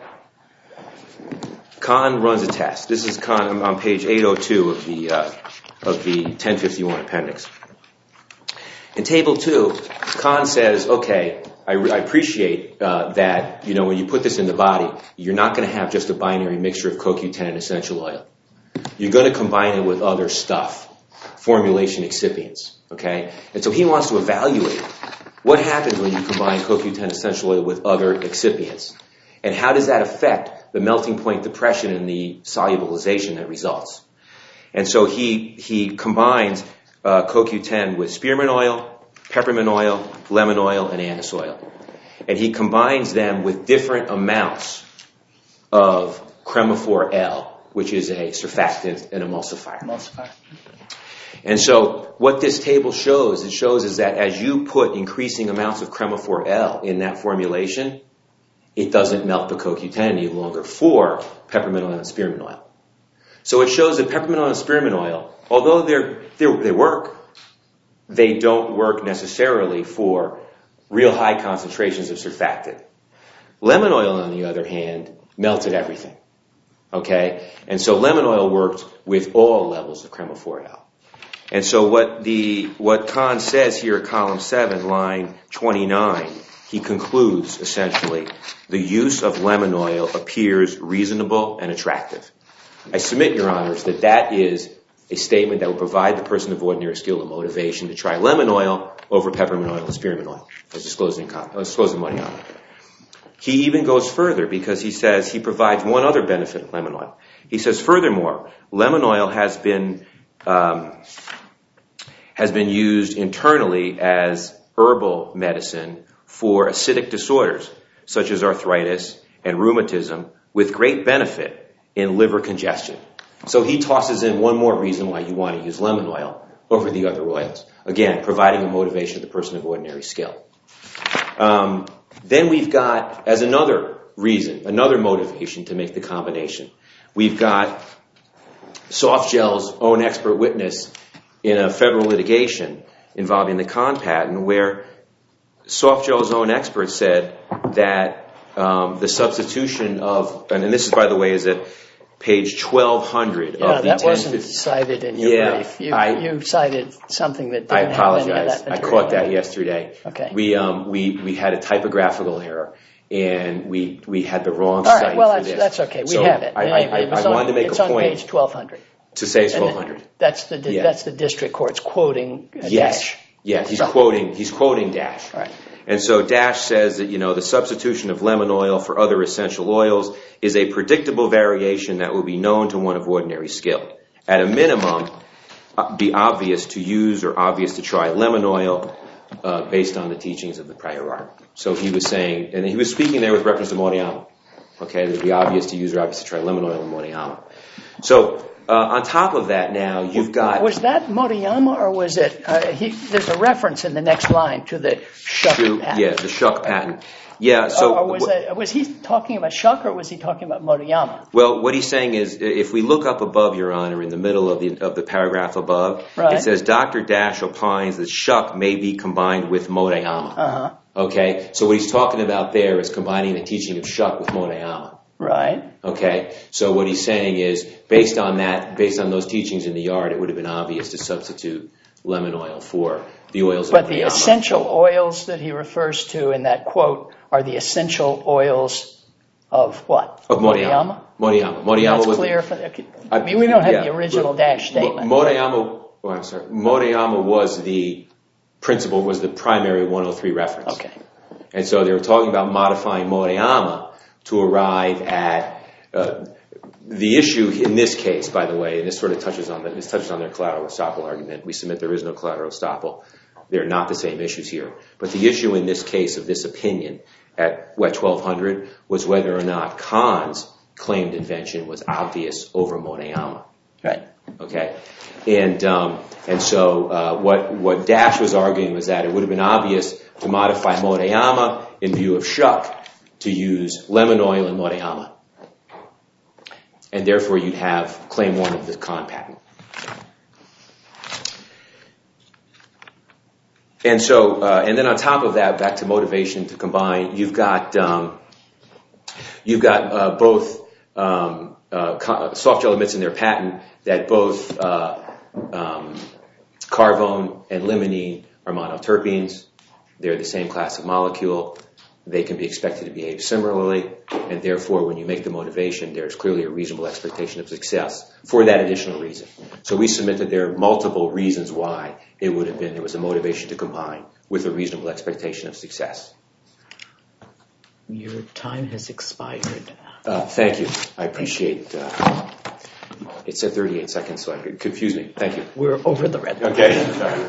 Kahn runs a test. This is Kahn on page eight oh two of the, uh, of the ten fifty-one appendix. In table two, Kahn says, okay, I, I appreciate uh, that, you know, when you put this in the body, you're not going to have just a binary mixture of C O Q ten and essential oil. You're going to combine it with other stuff, formulation excipients, okay? And so he wants to evaluate what happens when you combine C O Q ten essential oil with other excipients. And how does that affect the melting point depression and the solubilization that results? And so he, he combines uh, C O Q ten with spearmint oil, peppermint oil, lemon oil, and anise oil. And he combines them with different amounts of Cremophor L, which is a surfactant and emulsifier. Emulsifier. And so what this table shows, it shows is that as you put increasing amounts of Cremophor L in that formulation, it doesn't melt the C O Q ten any longer for peppermint oil and spearmint oil. So it shows that peppermint oil and spearmint oil, although they're, they're, they work, they don't work necessarily for real high concentrations of surfactant. Lemon oil, on the other hand, melted everything. Okay? And so lemon oil worked with all levels of Cremophor L. And so what the what Kahn says here at column seven, line twenty-nine, he concludes essentially, the use of lemon oil appears reasonable and attractive. I submit, Your Honors, that that is a statement that will provide the person of ordinary skill and motivation to try lemon oil over peppermint oil and spearmint oil, as disclosed in, uh, disclosed in Motoyama. He even goes further because he says he provides one other benefit of lemon oil. He says, furthermore, lemon oil has been um, has been used internally as herbal medicine for acidic disorders such as arthritis and rheumatism, with great benefit in liver congestion. So he tosses in one more reason why you want to use lemon oil over the other oils. Again, providing a motivation to the person of ordinary skill. Um, then we've got, as another reason, another motivation to make the combination, we've got Softgel's own expert witness in a federal litigation involving the Kahn patent, where Softgel's own expert said that um, the substitution of, and, and this is, by the way, is at page twelve hundred yeah, of the that ten wasn't fifty. Cited in your Yeah, brief. You, I, you cited something that didn't I have apologize. any of that I material. caught that yesterday. Okay. We um we we had a typographical error, and we we had the wrong All site right, well, for that's, this. that's okay. We So have it. I, I, I, It was I on- wanted to make it's a on point page twelve hundred. to say it's And twelve hundred. That's the di- Yeah. that's the district court's quoting a Yes. dash. Yes, he's Right. quoting he's quoting Dash. Right. And so Dash says that, you know, the substitution of lemon oil for other essential oils is a predictable variation that will be known to one of ordinary skill. At a minimum, uh, be obvious to use or obvious to try lemon oil uh, based on the teachings of the prior art. So he was saying, and he was speaking there with reference to Motoyama. Okay, it would be obvious to use or obvious to try lemon oil and Moriyama. So uh, on top of that, now you've got was that Moriyama or was it? Uh, he, there's a reference in the next line to the Shuck to, patent. yeah, the Shuck patent. Yeah, so or, or was, that, was he talking about Shuck or was he talking about Moriyama? Well, what he's saying is, if we look up above, Your Honor, in the middle of the of the paragraph above, right. It says Doctor Dash opines that Shuck may be combined with Moriyama. Uh-huh. Okay, so what he's talking about there is combining the teaching of Shuck with Moriyama. Right. Okay, so what he's saying is, based on that, based on those teachings in the yard, it would have been obvious to substitute lemon oil for the oils of But Moriyama. the essential oils that he refers to in that quote are the essential oils of what? Of Moriyama. Moriyama. Moriyama That's was clear. For the, I mean, we don't have yeah, the original Dash statement. Moriyama, oh, I'm sorry. Moriyama was the principal, was the primary one oh three reference. Okay. And so they were talking about modifying Moriyama to arrive at uh, the issue in this case, by the way, and this sort of touches on the, this touches on their collateral estoppel argument. We submit there is no collateral estoppel. They're not the same issues here. But the issue in this case of this opinion at W E T twelve hundred was whether or not Kahn's claimed invention was obvious over Moriyama. Right. Okay, and um, and so uh, what what Dash was arguing was that it would have been obvious to modify Moriyama in view of Shuck to use lemon oil in Moriyama, and therefore you'd have claim one of the Kahn patent. And so, uh, and then on top of that, back to motivation to combine, you've got um, you've got uh, both um, uh, Softgel admits in their patent that both uh, um, Carvone and limonene are monoterpenes. They're the same class of molecule. They can be expected to behave similarly, and therefore, when you make the motivation, there's clearly a reasonable expectation of success for that additional reason. So we submit that there are multiple reasons why it would have been there was a motivation to combine with a reasonable expectation of success. Your time has expired. Uh, thank you. I appreciate uh, it said thirty-eight seconds, so it confused me. Thank you. We're over the red line. Okay. Sorry.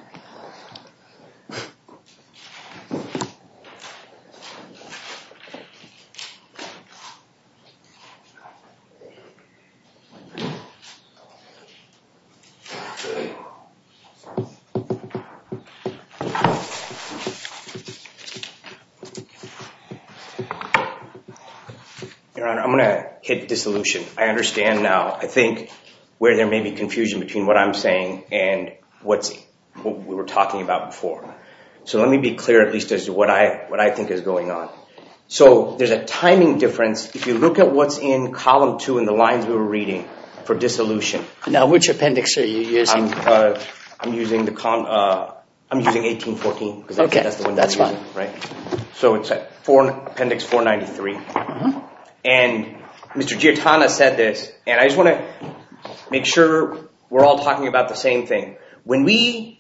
Your Honor, I'm going to hit dissolution. I understand now, I think, where there may be confusion between what I'm saying and what's what we were talking about before. So let me be clear at least as to what I what I think is going on. So there's a timing difference. If you look at what's in column two in the lines we were reading for dissolution. Now, which appendix are you using? I'm, uh, I'm using the con, uh, I'm using eighteen fourteen because I okay, think that's the one that's you're fine. using, right? So it's at four, appendix four ninety-three. Uh-huh. And Mister Giordano said this, and I just want to make sure we're all talking about the same thing. When we,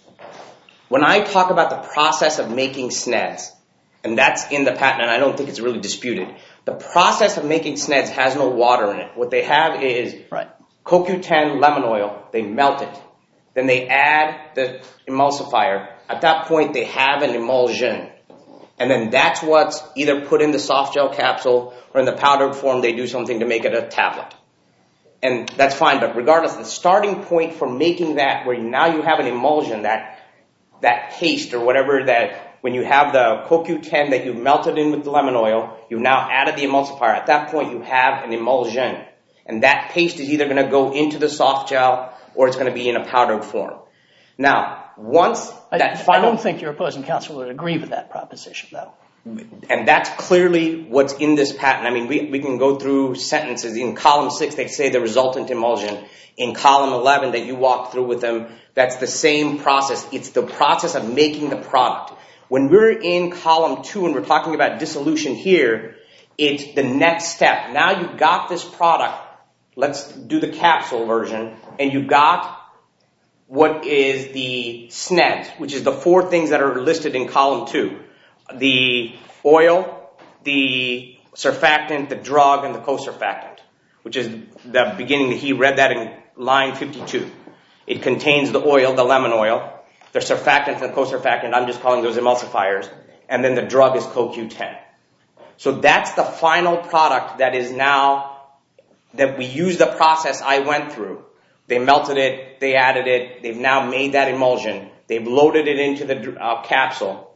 when I talk about the process of making S N E Ds, and that's in the patent, and I don't think it's really disputed, the process of making S N E Ds has no water in it. What they have is right. C O Q ten lemon oil, they melt it. Then they add the emulsifier. At that point, they have an emulsion. And then that's what's either put in the soft gel capsule or in the powdered form, they do something to make it a tablet. And that's fine, but regardless, the starting point for making that, where now you have an emulsion, that that paste or whatever that, when you have the C O Q ten that you've melted in with the lemon oil, you've now added the emulsifier. At that point, you have an emulsion. And that paste is either going to go into the soft gel or it's going to be in a powdered form. Now, once that I, final... I don't think your opposing counsel would agree with that proposition, though. And that's clearly what's in this patent. I mean, we, we can go through sentences. In column six, they say the resultant emulsion. In column eleven that you walked through with them, that's the same process. It's the process of making the product. When we're in column two and we're talking about dissolution here, it's the next step. Now you've got this product. Let's do the capsule version. And you've got what is the S N E D, which is the four things that are listed in column two. The oil, the surfactant, the drug, and the co-surfactant, which is the beginning. He read that in line fifty-two. It contains the oil, the lemon oil, the surfactant and the co-surfactant. I'm just calling those emulsifiers. And then the drug is C O Q ten. So that's the final product that is now, that we use the process I went through. They melted it, they added it, they've now made that emulsion, they've loaded it into the uh, capsule.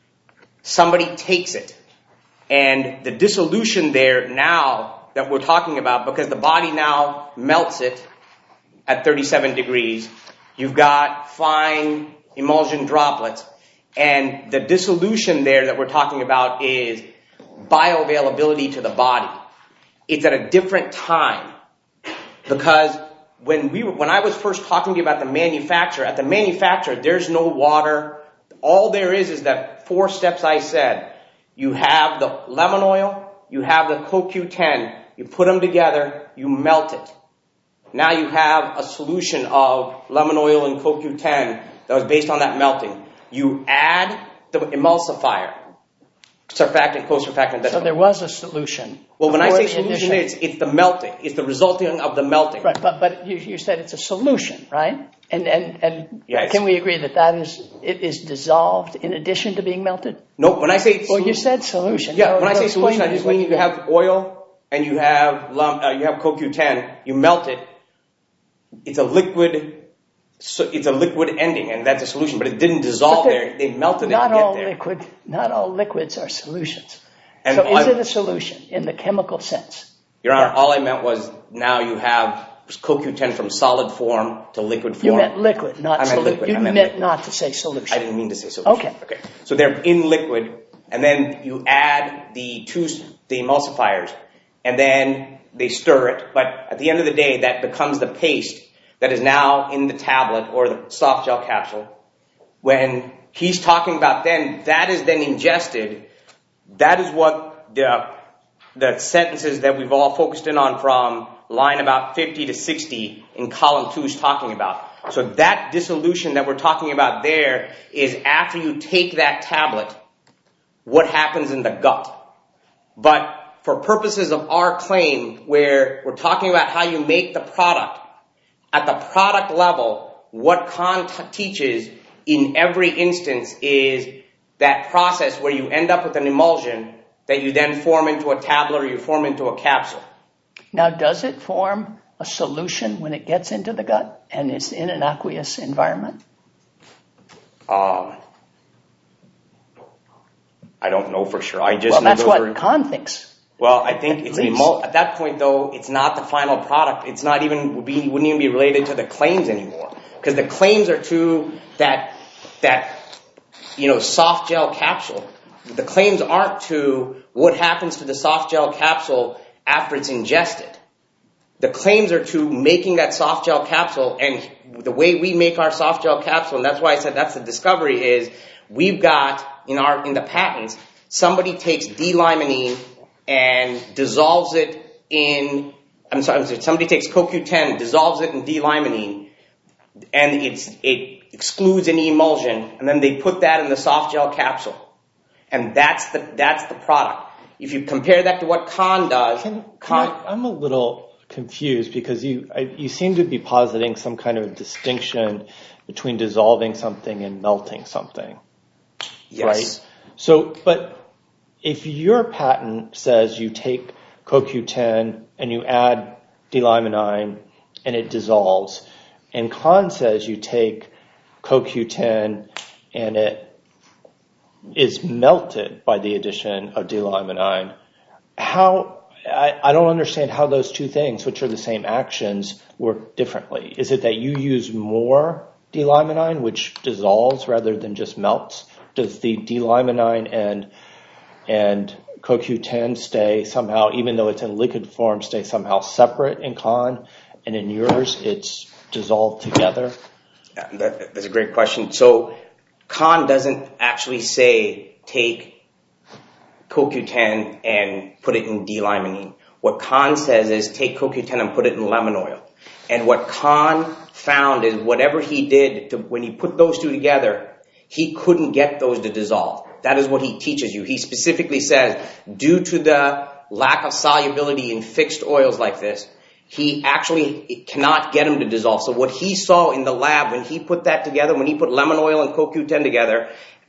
Somebody takes it, and the dissolution there now that we're talking about, because the body now melts it at thirty-seven degrees, you've got fine emulsion droplets, and the dissolution there that we're talking about is bioavailability to the body. It's at a different time, because when we were, when I was first talking to you about the manufacturer, at the manufacturer, there's no water. All there is is that four steps I said. You have the lemon oil, you have the C O Q ten, you put them together, you melt it. Now you have a solution of lemon oil and C O Q ten that was based on that melting. You add the emulsifier, surfactant, co-surfactant. So there was a solution. Well, when I say solution, it's, it's the melting. It's the resulting of the melting. Right, but, but you, you said it's a solution, right? And and, and yes. Can we agree that that is it is dissolved in addition to being melted? No, when I say Well, you said solution. Yeah, no, when I say explain solution, I just mean you have oil and you have lum, uh, you have C O Q ten. You melt it. It's a liquid. So it's a liquid ending, and that's a solution. But it didn't dissolve there. They melted it to Not get all there. liquid. Not all liquids are solutions. And so is I- it a solution in the chemical sense? Your Honor, all I meant was now you have C O Q ten from solid form to liquid form. You meant liquid, not I meant solution. liquid. You I meant meant liquid. not to say solution. I didn't mean to say solution. Okay. Okay. So they're in liquid, and then you add the two the emulsifiers, and then they stir it. But at the end of the day, that becomes the paste that is now in the tablet or the soft gel capsule. When he's talking about then, that is then ingested. That is what the the sentences that we've all focused in on from line about fifty to sixty in column two is talking about. So that dissolution that we're talking about there is after you take that tablet, what happens in the gut. But for purposes of our claim, where we're talking about how you make the product, at the product level, what Kahn t- teaches in every instance is that process where you end up with an emulsion that you then form into a tablet or you form into a capsule. Now, does it form a solution when it gets into the gut and it's in an aqueous environment? Um, I don't know for sure. I just Well, know that's those what are- Kahn thinks. Well, I think At it's an least. emul- at that point though, it's not the final product. It's not even would be wouldn't even be related to the claims anymore, because the claims are to that that you know soft gel capsule. The claims aren't to what happens to the soft gel capsule after it's ingested. The claims are to making that soft gel capsule, and the way we make our soft gel capsule, and that's why I said that's the discovery, is we've got in our in the patents, somebody takes D-limonene and dissolves it in, I'm sorry, I'm sorry somebody takes C O Q ten, dissolves it in D-limonene, and it's, it excludes any emulsion, and then they put that in the soft gel capsule. And that's the, that's the product. If you compare that to what Kahn does, Can, Kahn, can I, I'm a little confused because you I, you seem to be positing some kind of distinction between dissolving something and melting something. yes. Right? So, but if your patent says you take C O Q ten and you add D-limonene and it dissolves, and Kahn says you take C O Q ten and it is melted by the addition of D-limonene, how, I, I don't understand how those two things, which are the same actions, work differently. Is it that you use more D-limonene, which dissolves rather than just melts? Does the D-limonene and and C O Q ten stay somehow, even though it's in liquid form, stay somehow separate in Kahn, and in yours it's dissolved together? Yeah, that, that's a great question. So Kahn doesn't actually say take C O Q ten and put it in D-limonene. What Kahn says is take C O Q ten and put it in lemon oil. And what Kahn found is whatever he did to, when he put those two together, he couldn't get those to dissolve. That is what he teaches you. He specifically says, due to the lack of solubility in fixed oils like this, he actually cannot get them to dissolve. So what he saw in the lab when he put that together, when he put lemon oil and C O Q ten together,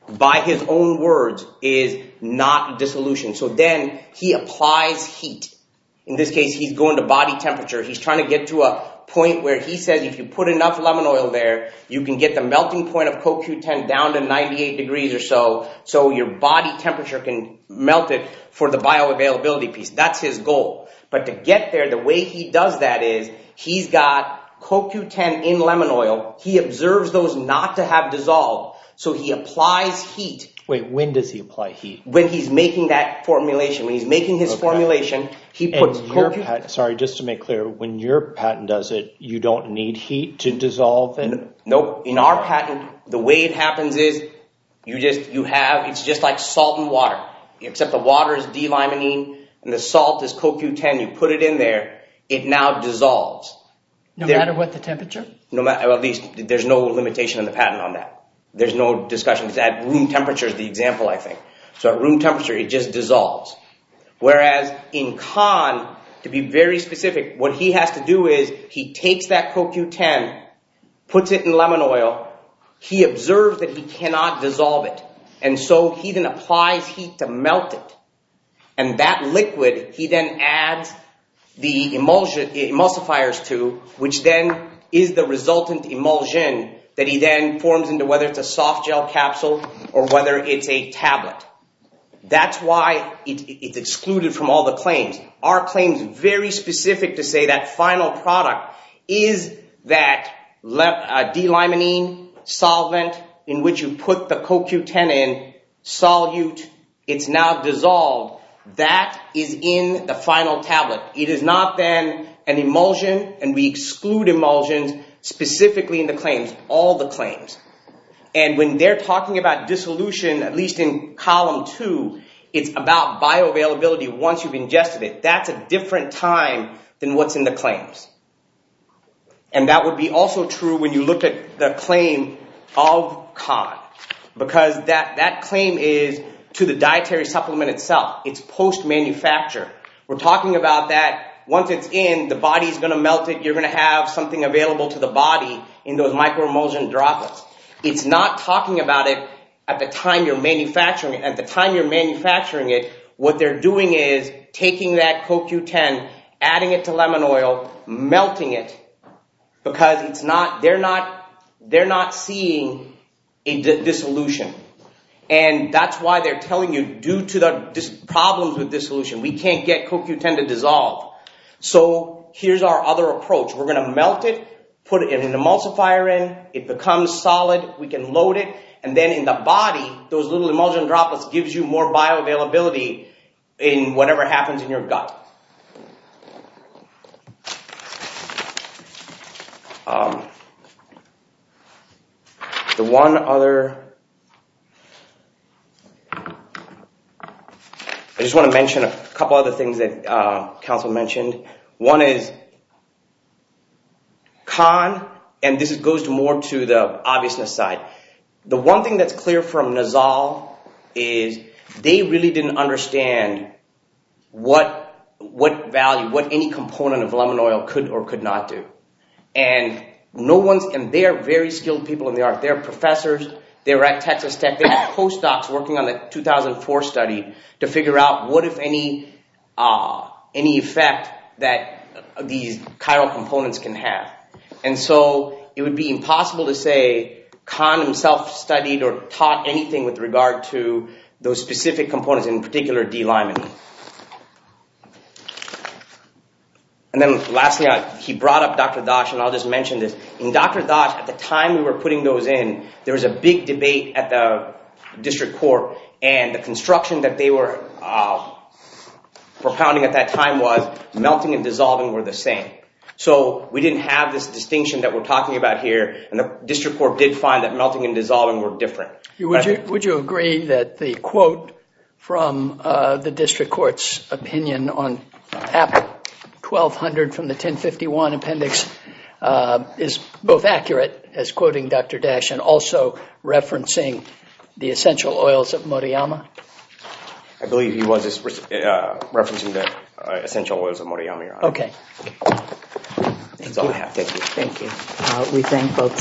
by his own words, is not dissolution. So then he applies heat. In this case, he's going to body temperature. He's trying to get to a point where he says if you put enough lemon oil there, you can get the melting point of C o Q ten down to ninety-eight degrees or so, so your body temperature can melt it for the bioavailability piece. That's his goal. But to get there, the way he does that is he's got C o Q ten in lemon oil. He observes those not to have dissolved, so he applies heat. Wait, when does he apply heat? When he's making that formulation. When he's making his okay. formulation, he puts... And your patent, sorry, just to make clear, when your patent does it, you don't need heat to dissolve it? No, nope. In our patent, the way it happens is you just, you have, it's just like salt and water. Except the water is D-limonene and the salt is C o Q ten. You put it in there, it now dissolves. No there, matter what the temperature? No matter, well, at least there's no limitation in the patent on that. There's no discussion. It's at room temperature is the example, I think. So at room temperature, it just dissolves. Whereas in Khan, to be very specific, what he has to do is he takes that C o Q ten, puts it in lemon oil, he observes that he cannot dissolve it. And so he then applies heat to melt it. And that liquid, he then adds the emulsion, emulsifiers to, which then is the resultant emulsion that he then forms into whether it's a soft gel capsule or whether it's a tablet. That's why it, it's excluded from all the claims. Our claim's very specific to say that final product is that uh, D-limonene solvent in which you put the C o Q ten in, solute, it's now dissolved. That is in the final tablet. It is not then an emulsion, and we exclude emulsions specifically in the claims, all the claims. And when they're talking about dissolution, at least in column two, it's about bioavailability once you've ingested it. That's a different time than what's in the claims. And that would be also true when you look at the claim of Khan, because that, that claim is to the dietary supplement itself. It's post-manufacture. We're talking about that. Once it's in, the body's going to melt it. You're going to have something available to the body in those microemulsion droplets. It's not talking about it at the time you're manufacturing it. At the time you're manufacturing it, what they're doing is taking that C o Q ten, adding it to lemon oil, melting it, because it's not, they're not, they're not seeing a di- dissolution. And that's why they're telling you, due to the dis- problems with dissolution, we can't get C o Q ten to dissolve. So here's our other approach. We're going to melt it, put it in an emulsifier in, it becomes solid, we can load it, and then in the body, those little emulsion droplets gives you more bioavailability in whatever happens in your gut. Um, the one other... I just want to mention a couple other things that uh, Council mentioned. One is Khan, and this goes more to the obviousness side. The one thing that's clear from Nizal is they really didn't understand what what value, what any component of lemon oil could or could not do. And no one's, and they're very skilled people in the art. They're professors. They were at Texas Tech. They had postdocs working on the two thousand four study to figure out what, if any, uh, any effect that these chiral components can have. And so it would be impossible to say Khan himself studied or taught anything with regard to those specific components, in particular D-limonene. And then lastly, I, he brought up Doctor Dash, and I'll just mention this. In Doctor Dash, at the time we were putting those in, there was a big debate at the district court, and the construction that they were uh, propounding at that time was melting and dissolving were the same. So we didn't have this distinction that we're talking about here, and the district court did find that melting and dissolving were different. Would you, would you agree that the quote from uh, the district court's opinion on Apple twelve hundred from the ten fifty-one appendix uh, is both accurate as quoting Doctor Dash and also referencing the essential oils of Moriyama? I believe he was uh, referencing the uh, essential oils of Moriyama, Your Honor. Okay. That's all I have. Thank you. Thank you. Uh, we thank both